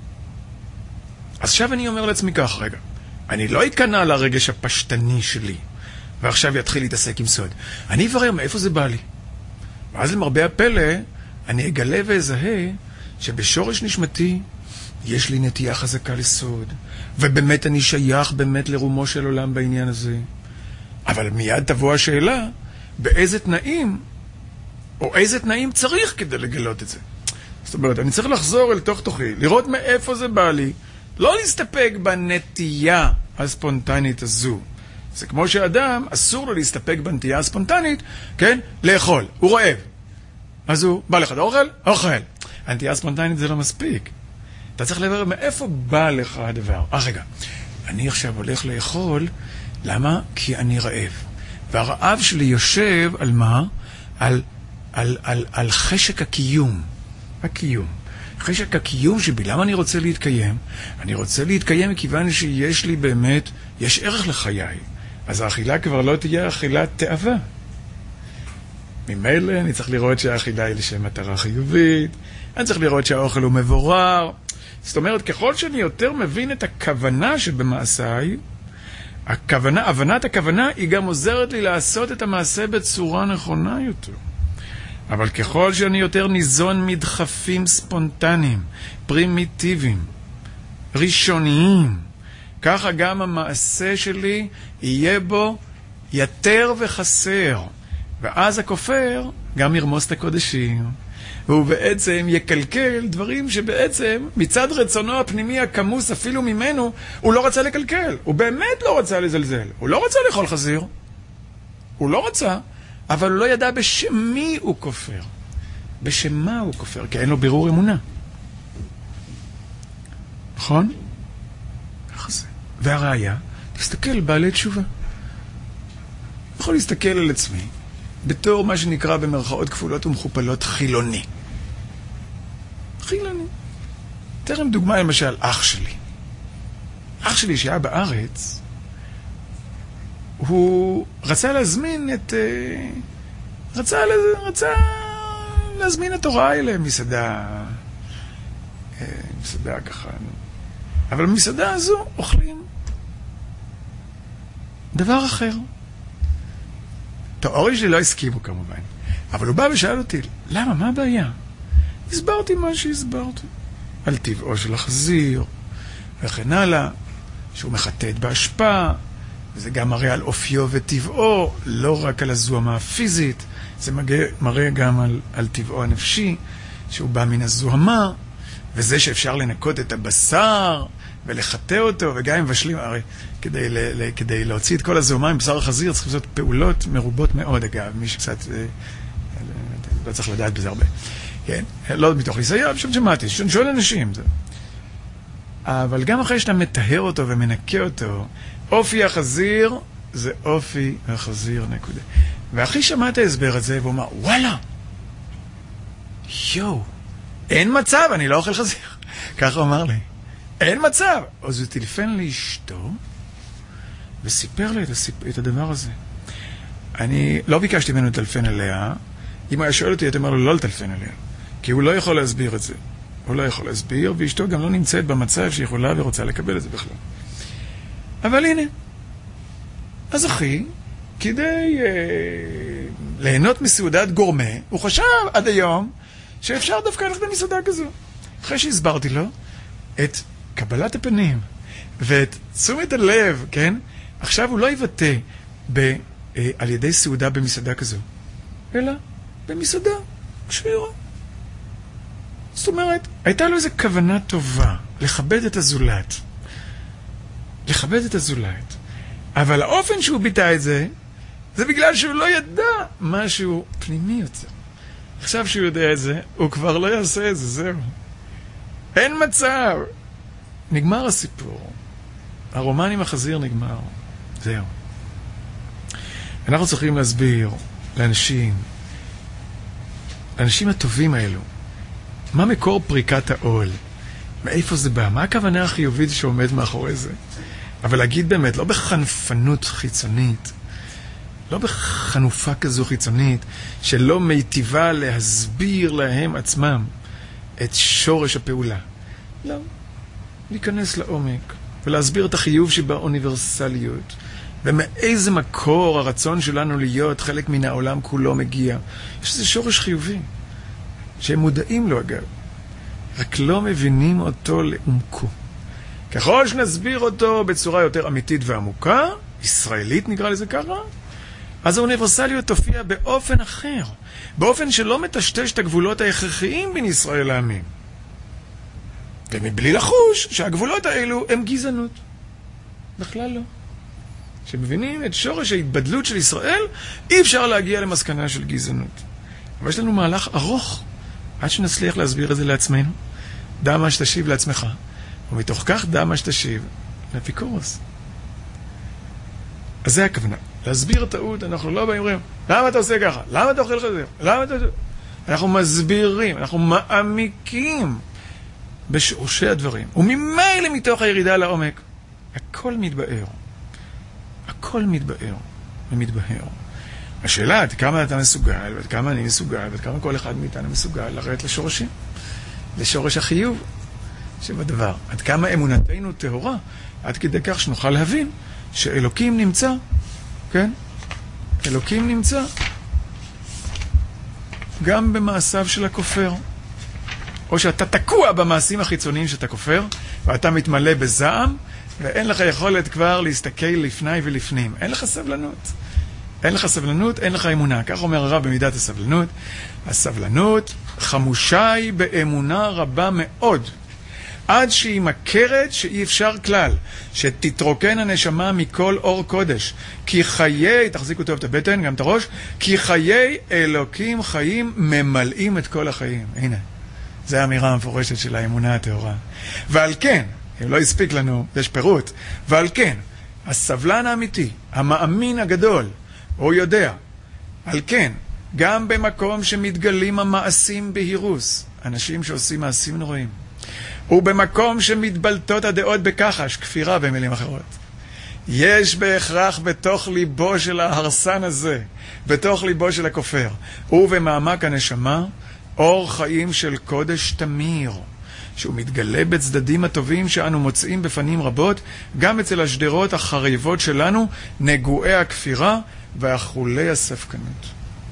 אז עכשיו אני אומר לעצמי כך, רגע, אני לא אכנע לרגש הפשטני שלי, ועכשיו יתחיל להתעסק עם סוד. אני אברר מאיפה זה בא לי. ואז למרבה הפלא, אני אגלה ואזהה שבשורש נשמתי יש לי נטייה חזקה לסוד, ובאמת אני שייך באמת לרומו של עולם בעניין הזה. אבל מיד תבוא השאלה, באיזה תנאים, או איזה תנאים צריך כדי לגלות את זה. זאת אומרת, אני צריך לחזור אל תוך תוכי, לראות מאיפה זה בא לי, לא להסתפק בנטייה הספונטנית הזו. זה כמו שאדם, אסור לו להסתפק בנטייה הספונטנית, כן? לאכול, הוא רעב. אז הוא בא לך לאוכל? אוכל. הנטייה הספונטנית זה לא מספיק. אתה צריך לברר מאיפה בא לך הדבר. רגע, אני עכשיו הולך לאכול, למה? כי אני רעב. והרעב שלי יושב על מה? על חשק הקיום. הקיום. חשק הקיום שבי, למה אני רוצה להתקיים? אני רוצה להתקיים מכיוון שיש לי באמת, יש ערך לחיי. אז האכילה כבר לא תהיה אכילת תאווה. ממילא אני צריך לראות שהאכילה היא לשם מטרה חיובית, אני צריך לראות שהאוכל הוא מבורר. זאת אומרת, ככל שאני יותר מבין את הכוונה שבמעשיי, הבנת הכוונה היא גם עוזרת לי לעשות את המעשה בצורה נכונה יותר. אבל ככל שאני יותר ניזון מדחפים ספונטניים, פרימיטיביים, ראשוניים, ככה גם המעשה שלי יהיה בו יותר וחסר. ואז הכופר גם ירמוס את הקודשים. והוא בעצם יקלקל דברים שבעצם מצד רצונו הפנימי הכמוס אפילו ממנו, הוא לא רצה לקלקל. הוא באמת לא רצה לזלזל. הוא לא רצה לאכול חזיר. הוא לא רצה. אבל הוא לא ידע בשם מי הוא כופר. בשם מה הוא כופר, כי אין לו בירור אמונה. נכון? ככה זה. והראיה, תסתכל בעלי תשובה. יכול להסתכל על עצמי, בתור מה שנקרא במרכאות כפולות ומכופלות חילוני. חילוני. תרם דוגמה למשל, אח שלי. אח שלי שהיה בארץ, הוא רצה להזמין את... רצה להזמין את הוריי למסעדה. מסעדה ככה. אבל במסעדה הזו אוכלים דבר אחר. ההורים שלי לא הסכימו כמובן. אבל הוא בא ושאל אותי, למה? מה הבעיה? הסברתי מה שהסברתי. על טבעו של החזיר, וכן הלאה, שהוא מחטט בהשפעה, וזה גם מראה על אופיו וטבעו, לא רק על הזוהמה הפיזית, זה מראה גם על טבעו הנפשי, שהוא בא מן הזוהמה, וזה שאפשר לנקות את הבשר ולחטא אותו, וגם אם מבשלים, הרי כדי להוציא את כל הזוהמה עם בשר החזיר, צריך לעשות פעולות מרובות מאוד, אגב, מי שקצת לא צריך לדעת בזה הרבה. כן, לא מתוך ניסיון, פשוט שמעתי, שואל אנשים. אבל גם אחרי שאתה מטהר אותו ומנקה אותו, אופי החזיר זה אופי החזיר, נקודה. ואחי שמע את ההסבר הזה, והוא אמר, וואלה, אין מצב, אני לא אוכל חזיר. ככה הוא אמר לי. אין מצב. אז הוא טלפן לאשתו, וסיפר לי את הדבר הזה. אני לא ביקשתי ממנו לטלפן אליה. אם הוא היה שואל אותי, הייתי אומר לו לא לטלפן אליה. כי הוא לא יכול להסביר את זה. הוא לא יכול להסביר, ואשתו גם לא נמצאת במצב שיכולה ורוצה לקבל את זה בכלל. אבל הנה. אז אחי, כדי ליהנות מסעודת גורמה, הוא חשב עד היום שאפשר דווקא ללכת במסעדה כזו. אחרי שהסברתי לו את קבלת הפנים ואת תשומת הלב, כן? עכשיו הוא לא יבטא על ידי סעודה במסעדה כזו, אלא במסעדה שבירה. זאת אומרת, הייתה לו איזו כוונה טובה לכבד את הזולת. לכבד את הזולת. אבל האופן שהוא ביטא את זה, זה בגלל שהוא לא ידע משהו פנימי יותר. עכשיו שהוא יודע את זה, הוא כבר לא יעשה את זה, זהו. אין מצב. נגמר הסיפור. הרומן עם החזיר נגמר. זהו. אנחנו צריכים להסביר לאנשים הטובים האלו, מה מקור פריקת העול? מאיפה זה בא? מה הכוונה החיובית שעומד מאחורי זה? אבל להגיד באמת, לא בחנפנות חיצונית, לא בחנופה כזו חיצונית, שלא מיטיבה להסביר להם עצמם את שורש הפעולה. לא. להיכנס לעומק ולהסביר את החיוב שבאוניברסליות, ומאיזה מקור הרצון שלנו להיות חלק מן העולם כולו מגיע. יש איזה שורש חיובי, שהם מודעים לו אגב, רק לא מבינים אותו לעומקו. ככל שנסביר אותו בצורה יותר אמיתית ועמוקה, ישראלית נקרא לזה ככה, אז האוניברסליות תופיע באופן אחר, באופן שלא מטשטש את הגבולות ההכרחיים בין ישראל לעמים. ומבלי לחוש שהגבולות האלו הם גזענות. בכלל לא. כשמבינים את שורש ההתבדלות של ישראל, אי אפשר להגיע למסקנה של גזענות. אבל יש לנו מהלך ארוך, עד שנצליח להסביר את זה לעצמנו. דע מה שתשיב לעצמך, ומתוך כך דע מה שתשיב לאפיקורוס. אז זה הכוונה. להסביר טעות, אנחנו לא באים אומרים, למה אתה עושה ככה? למה אתה אוכל חזיר? למה אתה... אנחנו מסבירים, אנחנו מעמיקים בשורשי הדברים. וממילא מתוך הירידה לעומק, הכל מתבאר. הכל מתבאר ומתבהר. השאלה, עד כמה אתה מסוגל, ועד כמה אני מסוגל, ועד כמה כל אחד מאיתנו מסוגל לרדת לשורשים, לשורש החיוב שבדבר. עד כמה אמונתנו טהורה, עד כדי כך שנוכל להבין שאלוקים נמצא, כן? אלוקים נמצא גם במעשיו של הכופר. או שאתה תקוע במעשים החיצוניים שאתה כופר, ואתה מתמלא בזעם, ואין לך יכולת כבר להסתכל לפני ולפנים. אין לך סבלנות. אין לך סבלנות, אין לך אמונה. כך אומר הרב במידת הסבלנות. הסבלנות חמושה היא באמונה רבה מאוד. עד שהיא מכרת שאי אפשר כלל. שתתרוקן הנשמה מכל אור קודש. כי חיי, תחזיקו טוב את הבטן, גם את הראש, כי חיי אלוקים חיים ממלאים את כל החיים. הנה. זו האמירה המפורשת של האמונה הטהורה. ועל כן, אם לא הספיק לנו, יש פירוט, ועל כן, הסבלן האמיתי, המאמין הגדול, הוא יודע, על כן, גם במקום שמתגלים המעשים בהירוס, אנשים שעושים מעשים נוראים, ובמקום שמתבלטות הדעות בכחש, כפירה במילים אחרות, יש בהכרח בתוך ליבו של ההרסן הזה, בתוך ליבו של הכופר, ובמעמק הנשמה, אור חיים של קודש תמיר, שהוא מתגלה בצדדים הטובים שאנו מוצאים בפנים רבות, גם אצל השדרות החריבות שלנו, נגועי הכפירה ואכולי הספקנות.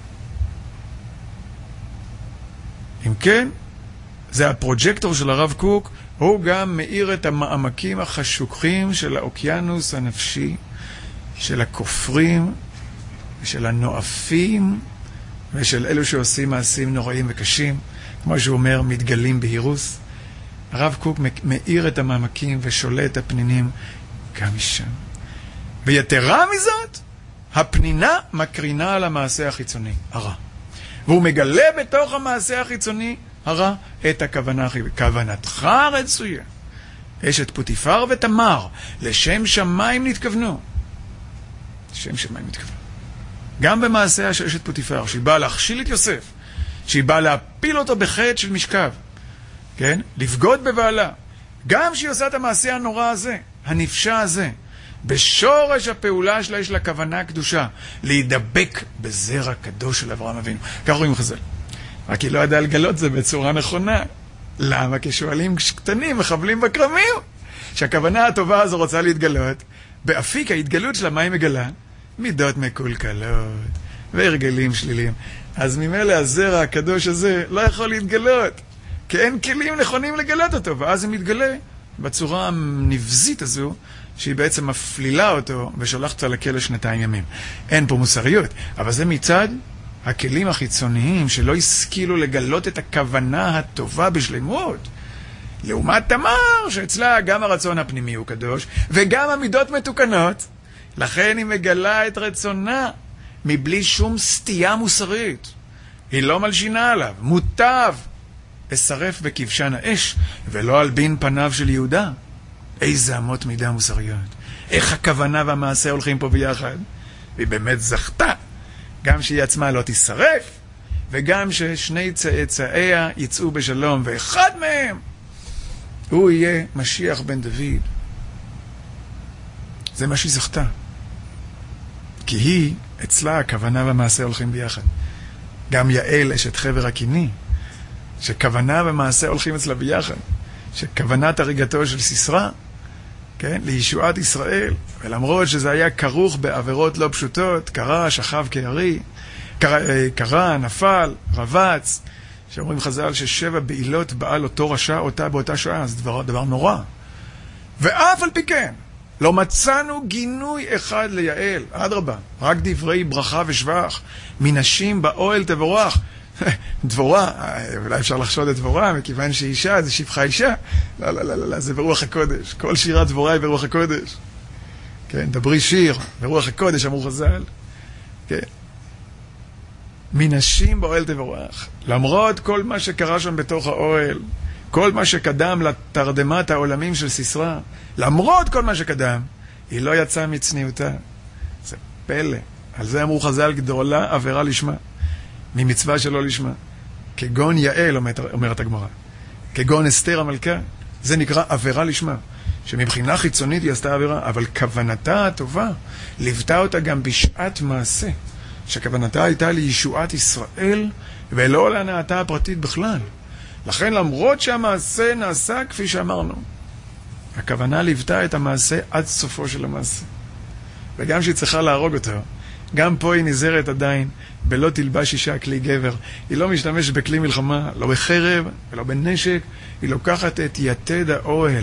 אם כן, זה הפרוג'קטור של הרב קוק, הוא גם מאיר את המעמקים החשוכים של האוקיינוס הנפשי, של הכופרים, של הנואפים, ושל אלו שעושים מעשים נוראים וקשים, כמו שהוא אומר, מתגלים בהירוס. הרב קוק מאיר את המעמקים ושולט הפנינים גם משם. ויתרה מזאת, הפנינה מקרינה על המעשה החיצוני, הרע. והוא מגלה בתוך המעשה החיצוני, הרע, את הכוונה החיובית. כוונתך רצויה. אשת פוטיפר ותמר, לשם שמיים נתכוונו. לשם שמיים נתכוונו. גם במעשה של אשת פוטיפר, שהיא באה להכשיל את יוסף, שהיא באה להפיל אותו בחטא של משכב, כן? לפגוד בבעלה. גם שהיא עושה את המעשה הנורא הזה, הנפשע הזה, בשורש הפעולה שלה יש לה כוונה קדושה, להידבק בזרע קדוש של אברהם אבינו. כך רואים חז"ל. רק היא לא ידעה לגלות זה בצורה נכונה. למה? כשואלים קטנים מחבלים בכרמים. שהכוונה הטובה הזו רוצה להתגלות, באפיק ההתגלות שלה, מה היא מגלה? מידות מקולקלות והרגלים שליליים. אז ממילא הזרע הקדוש הזה לא יכול להתגלות, כי אין כלים נכונים לגלות אותו, ואז הוא מתגלה בצורה הנבזית הזו, שהיא בעצם מפלילה אותו ושולחת אותה לכלא 2 ימים. אין פה מוסריות, אבל זה מצד הכלים החיצוניים שלא השכילו לגלות את הכוונה הטובה בשלמות. לעומת תמר, שאצלה גם הרצון הפנימי הוא קדוש, וגם המידות מתוקנות, לכן היא מגלה את רצונה מבלי שום סטייה מוסרית. היא לא מלשינה עליו, מוטב. אשרף בכבשן האש, ולא על בין פניו של יהודה. איזה אמות מידה מוסריות. איך הכוונה והמעשה הולכים פה ביחד. והיא באמת זכתה. גם שהיא עצמה לא תשרף, וגם ששני צאצאיה יצאו בשלום, ואחד מהם הוא יהיה משיח בן דוד. זה מה שהיא זכתה. כי היא, אצלה הכוונה והמעשה הולכים ביחד. גם יעל אשת חבר הקיני, שכוונה ומעשה הולכים אצלה ביחד. שכוונת הריגתו של סיסרא, כן, לישועת ישראל, ולמרות שזה היה כרוך בעבירות לא פשוטות, קרא, שכב כירי, קרא, נפל, רבץ, שאומרים חז"ל ש7 בעילות בעל אותו רשע אותה באותה שעה, זה דבר נורא. ואף על פי כן, לא מצאנו גינוי אחד ליעל, אדרבה, רק דברי ברכה ושבח, מנשים באוהל תבורך. דבורה, אולי אפשר לחשוד את דבורה, מכיוון שאישה זה שפחה אישה. לא, לא, לא, לא, זה ברוח הקודש. כל שירת דבורה היא ברוח הקודש. כן, דברי שיר, ברוח הקודש, אמרו חז"ל. כן. מנשים באוהל תבורך. למרות כל מה שקרה שם בתוך האוהל, כל מה שקדם לתרדמת העולמים של סיסרא, למרות כל מה שקדם, היא לא יצאה מצניעותה. זה פלא. על זה אמרו חז"ל, גדולה עבירה לשמה. ממצווה שלא לשמה. כגון יעל, אומרת הגמרא. כגון אסתר המלכה. זה נקרא עבירה לשמה. שמבחינה חיצונית היא עשתה עבירה, אבל כוונתה הטובה ליוותה אותה גם בשעת מעשה. שכוונתה הייתה לישועת ישראל, ולא להנאתה הפרטית בכלל. לכן למרות שהמעשה נעשה כפי שאמרנו, הכוונה ליוותה את המעשה עד סופו של המעשה. וגם שהיא צריכה להרוג אותו, גם פה היא נזהרת עדיין, בלא תלבש אישה כלי גבר. היא לא משתמשת בכלי מלחמה, לא בחרב ולא בנשק, היא לוקחת את יתד האוהל.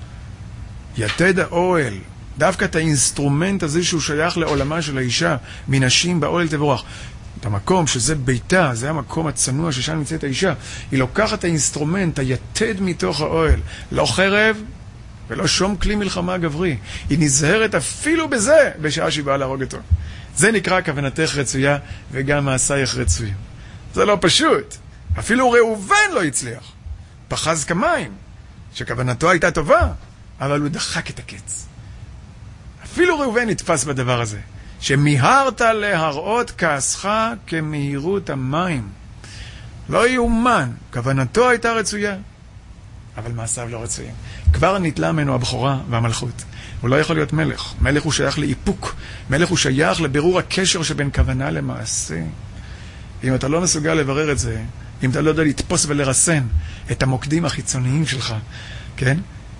יתד האוהל, דווקא את האינסטרומנט הזה שהוא שייך לעולמה של האישה, מנשים באוהל תבורך. את המקום שזה ביתה, זה המקום הצנוע ששם נמצאת האישה. היא לוקחת את האינסטרומנט, היתד מתוך האוהל, לא חרב ולא שום כלי מלחמה גברי. היא נזהרת אפילו בזה בשעה שהיא באה להרוג אותו. זה נקרא כוונתך רצויה וגם מעשייך רצויים. זה לא פשוט. אפילו ראובן לא הצליח. פחז כמים, שכוונתו הייתה טובה, אבל הוא דחק את הקץ. אפילו ראובן נתפס בדבר הזה, שמיהרת להראות כעסך כמהירות המים. לא יאומן, כוונתו הייתה רצויה, אבל מעשיו לא רצויים. כבר נתלה ממנו הבכורה והמלכות. הוא לא יכול להיות מלך. מלך הוא שייך לאיפוק. מלך הוא שייך לבירור הקשר שבין כוונה למעשה. אם אתה לא מסוגל לברר את זה, אם אתה לא יודע לתפוס ולרסן את המוקדים החיצוניים שלך, כן?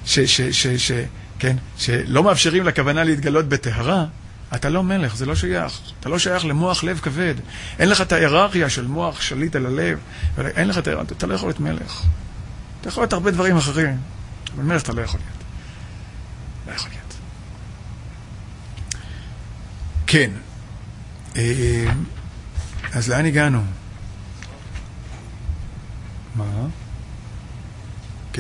כן? שלא מאפשרים לכוונה להתגלות בטהרה, אתה לא מלך, זה לא שייך. אתה לא שייך למוח לב כבד. אין לך את ההיררכיה של מוח שליט על הלב. אין לך את ההיררכיה, אתה לא יכול להיות מלך. אתה יכול להיות הרבה דברים אחרים, אבל מלך אתה לא יכול להיות. לא יכול להיות. כן. אז לאן הגענו? מה? כן.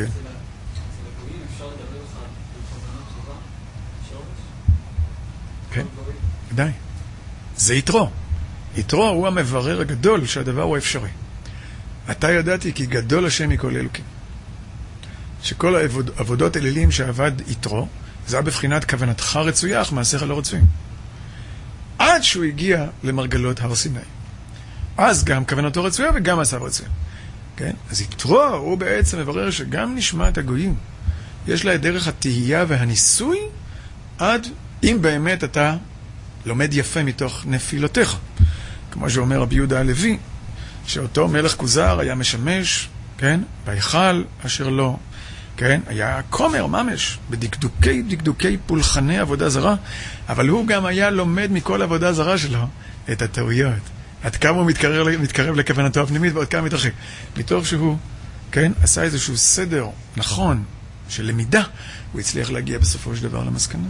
כן, די. זה יתרו. יתרו הוא המברר הגדול שהדבר הוא אפשרי. אתה ידעתי כי גדול השם מכל אלוקים. שכל העבודות אלילים שעבד יתרו, זה היה בבחינת כוונתך רצויה, אך מעשיך לא רצויים. עד שהוא הגיע למרגלות הר סיני. אז גם כוונתו רצויה וגם מעשיו רצויים. כן? אז יתרו הוא בעצם מברר שגם נשמת הגויים, יש לה את דרך התהייה והניסוי, עד אם באמת אתה לומד יפה מתוך נפילותיך. כמו שאומר רבי יהודה הלוי, שאותו מלך כוזר היה משמש, כן? בהיכל אשר לו, כן? היה כומר ממש, בדקדוקי פולחני עבודה זרה, אבל הוא גם היה לומד מכל עבודה זרה שלו את הטעויות. עד כמה הוא מתקרב לכוונתו הפנימית ועד כמה מתרחק. מתוך שהוא, כן? עשה איזשהו סדר נכון של למידה, הוא הצליח להגיע בסופו של דבר למסקנה.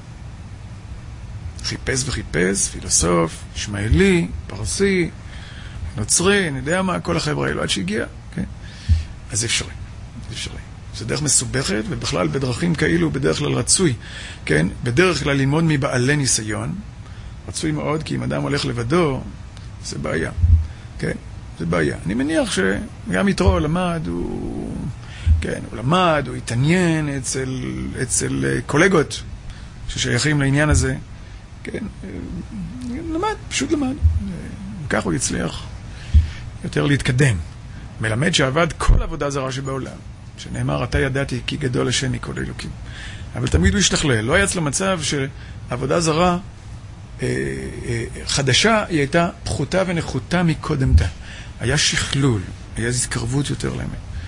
חיפש וחיפש, פילוסוף, ישמעאלי, פרסי, נוצרי, אני יודע מה, כל החבר'ה האלו עד שהגיע, כן? אז זה אפשרי, זה אפשרי. זה דרך מסובכת, ובכלל בדרכים כאלו בדרך כלל רצוי, כן? בדרך כלל ללמוד מבעלי ניסיון, רצוי מאוד, כי אם אדם הולך לבדו, זה בעיה, כן? זה בעיה. אני מניח שגם יתרו למד, הוא למד, הוא התעניין אצל קולגות ששייכים לעניין הזה. כן, למד, פשוט למד. וכך הוא יצליח יותר להתקדם. מלמד שעבד כל עבודה זרה שבעולם. שנאמר, אתה ידעתי כי גדול השם מכל אלוקים. אבל תמיד הוא השתכלל. לא היה אצלו מצב שעבודה זרה חדשה, היא הייתה פחותה ונחותה מקודמתה. היה שכלול, היה התקרבות יותר לאמת.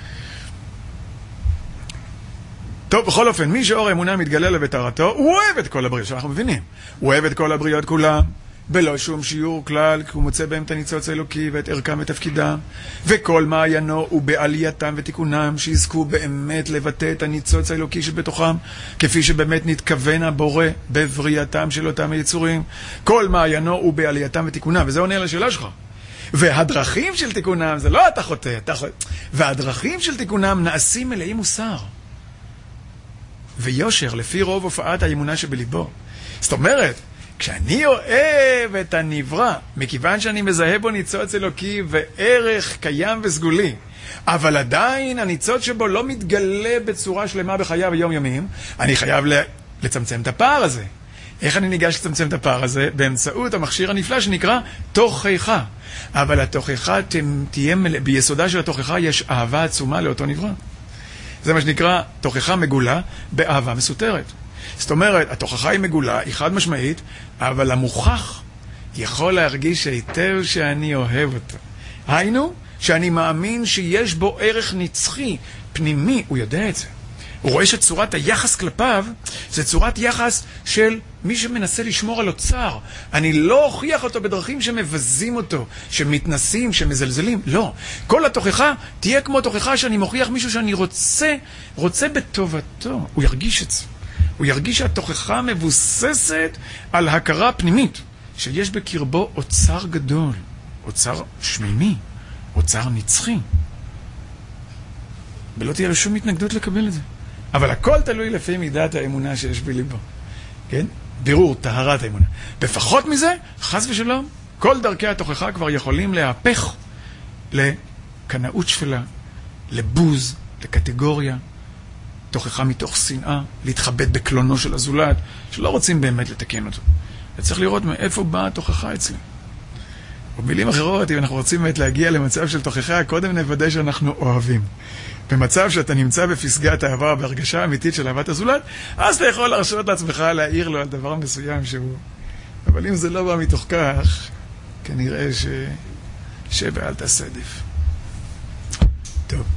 טוב, בכל אופן, מי שאור האמונה מתגלה לו בתורתו, הוא אוהב את כל הבריות, שאנחנו מבינים. הוא אוהב את כל הבריות כולם, בלא שום שיעור כלל, כי הוא מוצא בהם את הניצוץ האלוקי ואת ערכם ותפקידם, וכל מעיינו הוא בעלייתם ותיקונם, שיזכו באמת לבטא את הניצוץ האלוקי שבתוכם, כפי שבאמת נתכוון הבורא בברייתם של אותם היצורים. כל מעיינו הוא בעלייתם ותיקונם, וזה עונה לשאלה שלך. והדרכים של תיקונם, זה לא אתה חוטא, והדרכים של תיקונם נעשים מלאים מוסר ויושר, לפי רוב הופעת האמונה שבליבו. זאת אומרת, כשאני אוהב את הנברא, מכיוון שאני מזהה בו ניצוץ אלוקי וערך קיים וסגולי, אבל עדיין הניצוץ שבו לא מתגלה בצורה שלמה בחייו היומיומיים, אני חייב לצמצם את הפער הזה. איך אני ניגש לצמצם את הפער הזה? באמצעות המכשיר הנפלא שנקרא תוכחה. אבל התוכחה תהיה, ביסודה של התוכחה יש אהבה עצומה לאותו נברא. זה מה שנקרא תוכחה מגולה באהבה מסותרת. זאת אומרת, התוכחה היא מגולה, היא חד משמעית, אבל המוכח יכול להרגיש היטב שאני אוהב אותו. היינו, שאני מאמין שיש בו ערך נצחי, פנימי, הוא יודע את זה. הוא רואה שצורת היחס כלפיו זה צורת יחס של מי שמנסה לשמור על אוצר. אני לא הוכיח אותו בדרכים שמבזים אותו, שמתנסים, שמזלזלים. לא. כל התוכחה תהיה כמו תוכחה שאני מוכיח מישהו שאני רוצה בטובתו. הוא ירגיש את זה. הוא ירגיש שהתוכחה מבוססת על הכרה פנימית, שיש בקרבו אוצר גדול, אוצר שמימי, אוצר נצחי. ולא תהיה שום התנגדות לקבל את זה. אבל הכל תלוי לפי מידת האמונה שיש בליבו. כן? בירור, טהרת האמונה. בפחות מזה, חס ושלום, כל דרכי התוכחה כבר יכולים להפך לקנאות שפלה, לבוז, לקטגוריה, תוכחה מתוך שנאה, להתחבט בקלונו של הזולת, שלא רוצים באמת לתקן אותו. וצריך לראות מאיפה באה התוכחה אצלי. במילים אחרות, אם אנחנו רוצים באמת להגיע למצב של תוכחה, קודם נוודא שאנחנו אוהבים. במצב שאתה נמצא בפסגת האהבה, בהרגשה האמיתית של אהבת הזולת, אז אתה יכול להרשות לעצמך להעיר לו על דבר מסוים שהוא... אבל אם זה לא בא מתוך כך, כנראה שבאל תעשה עדיף. טוב.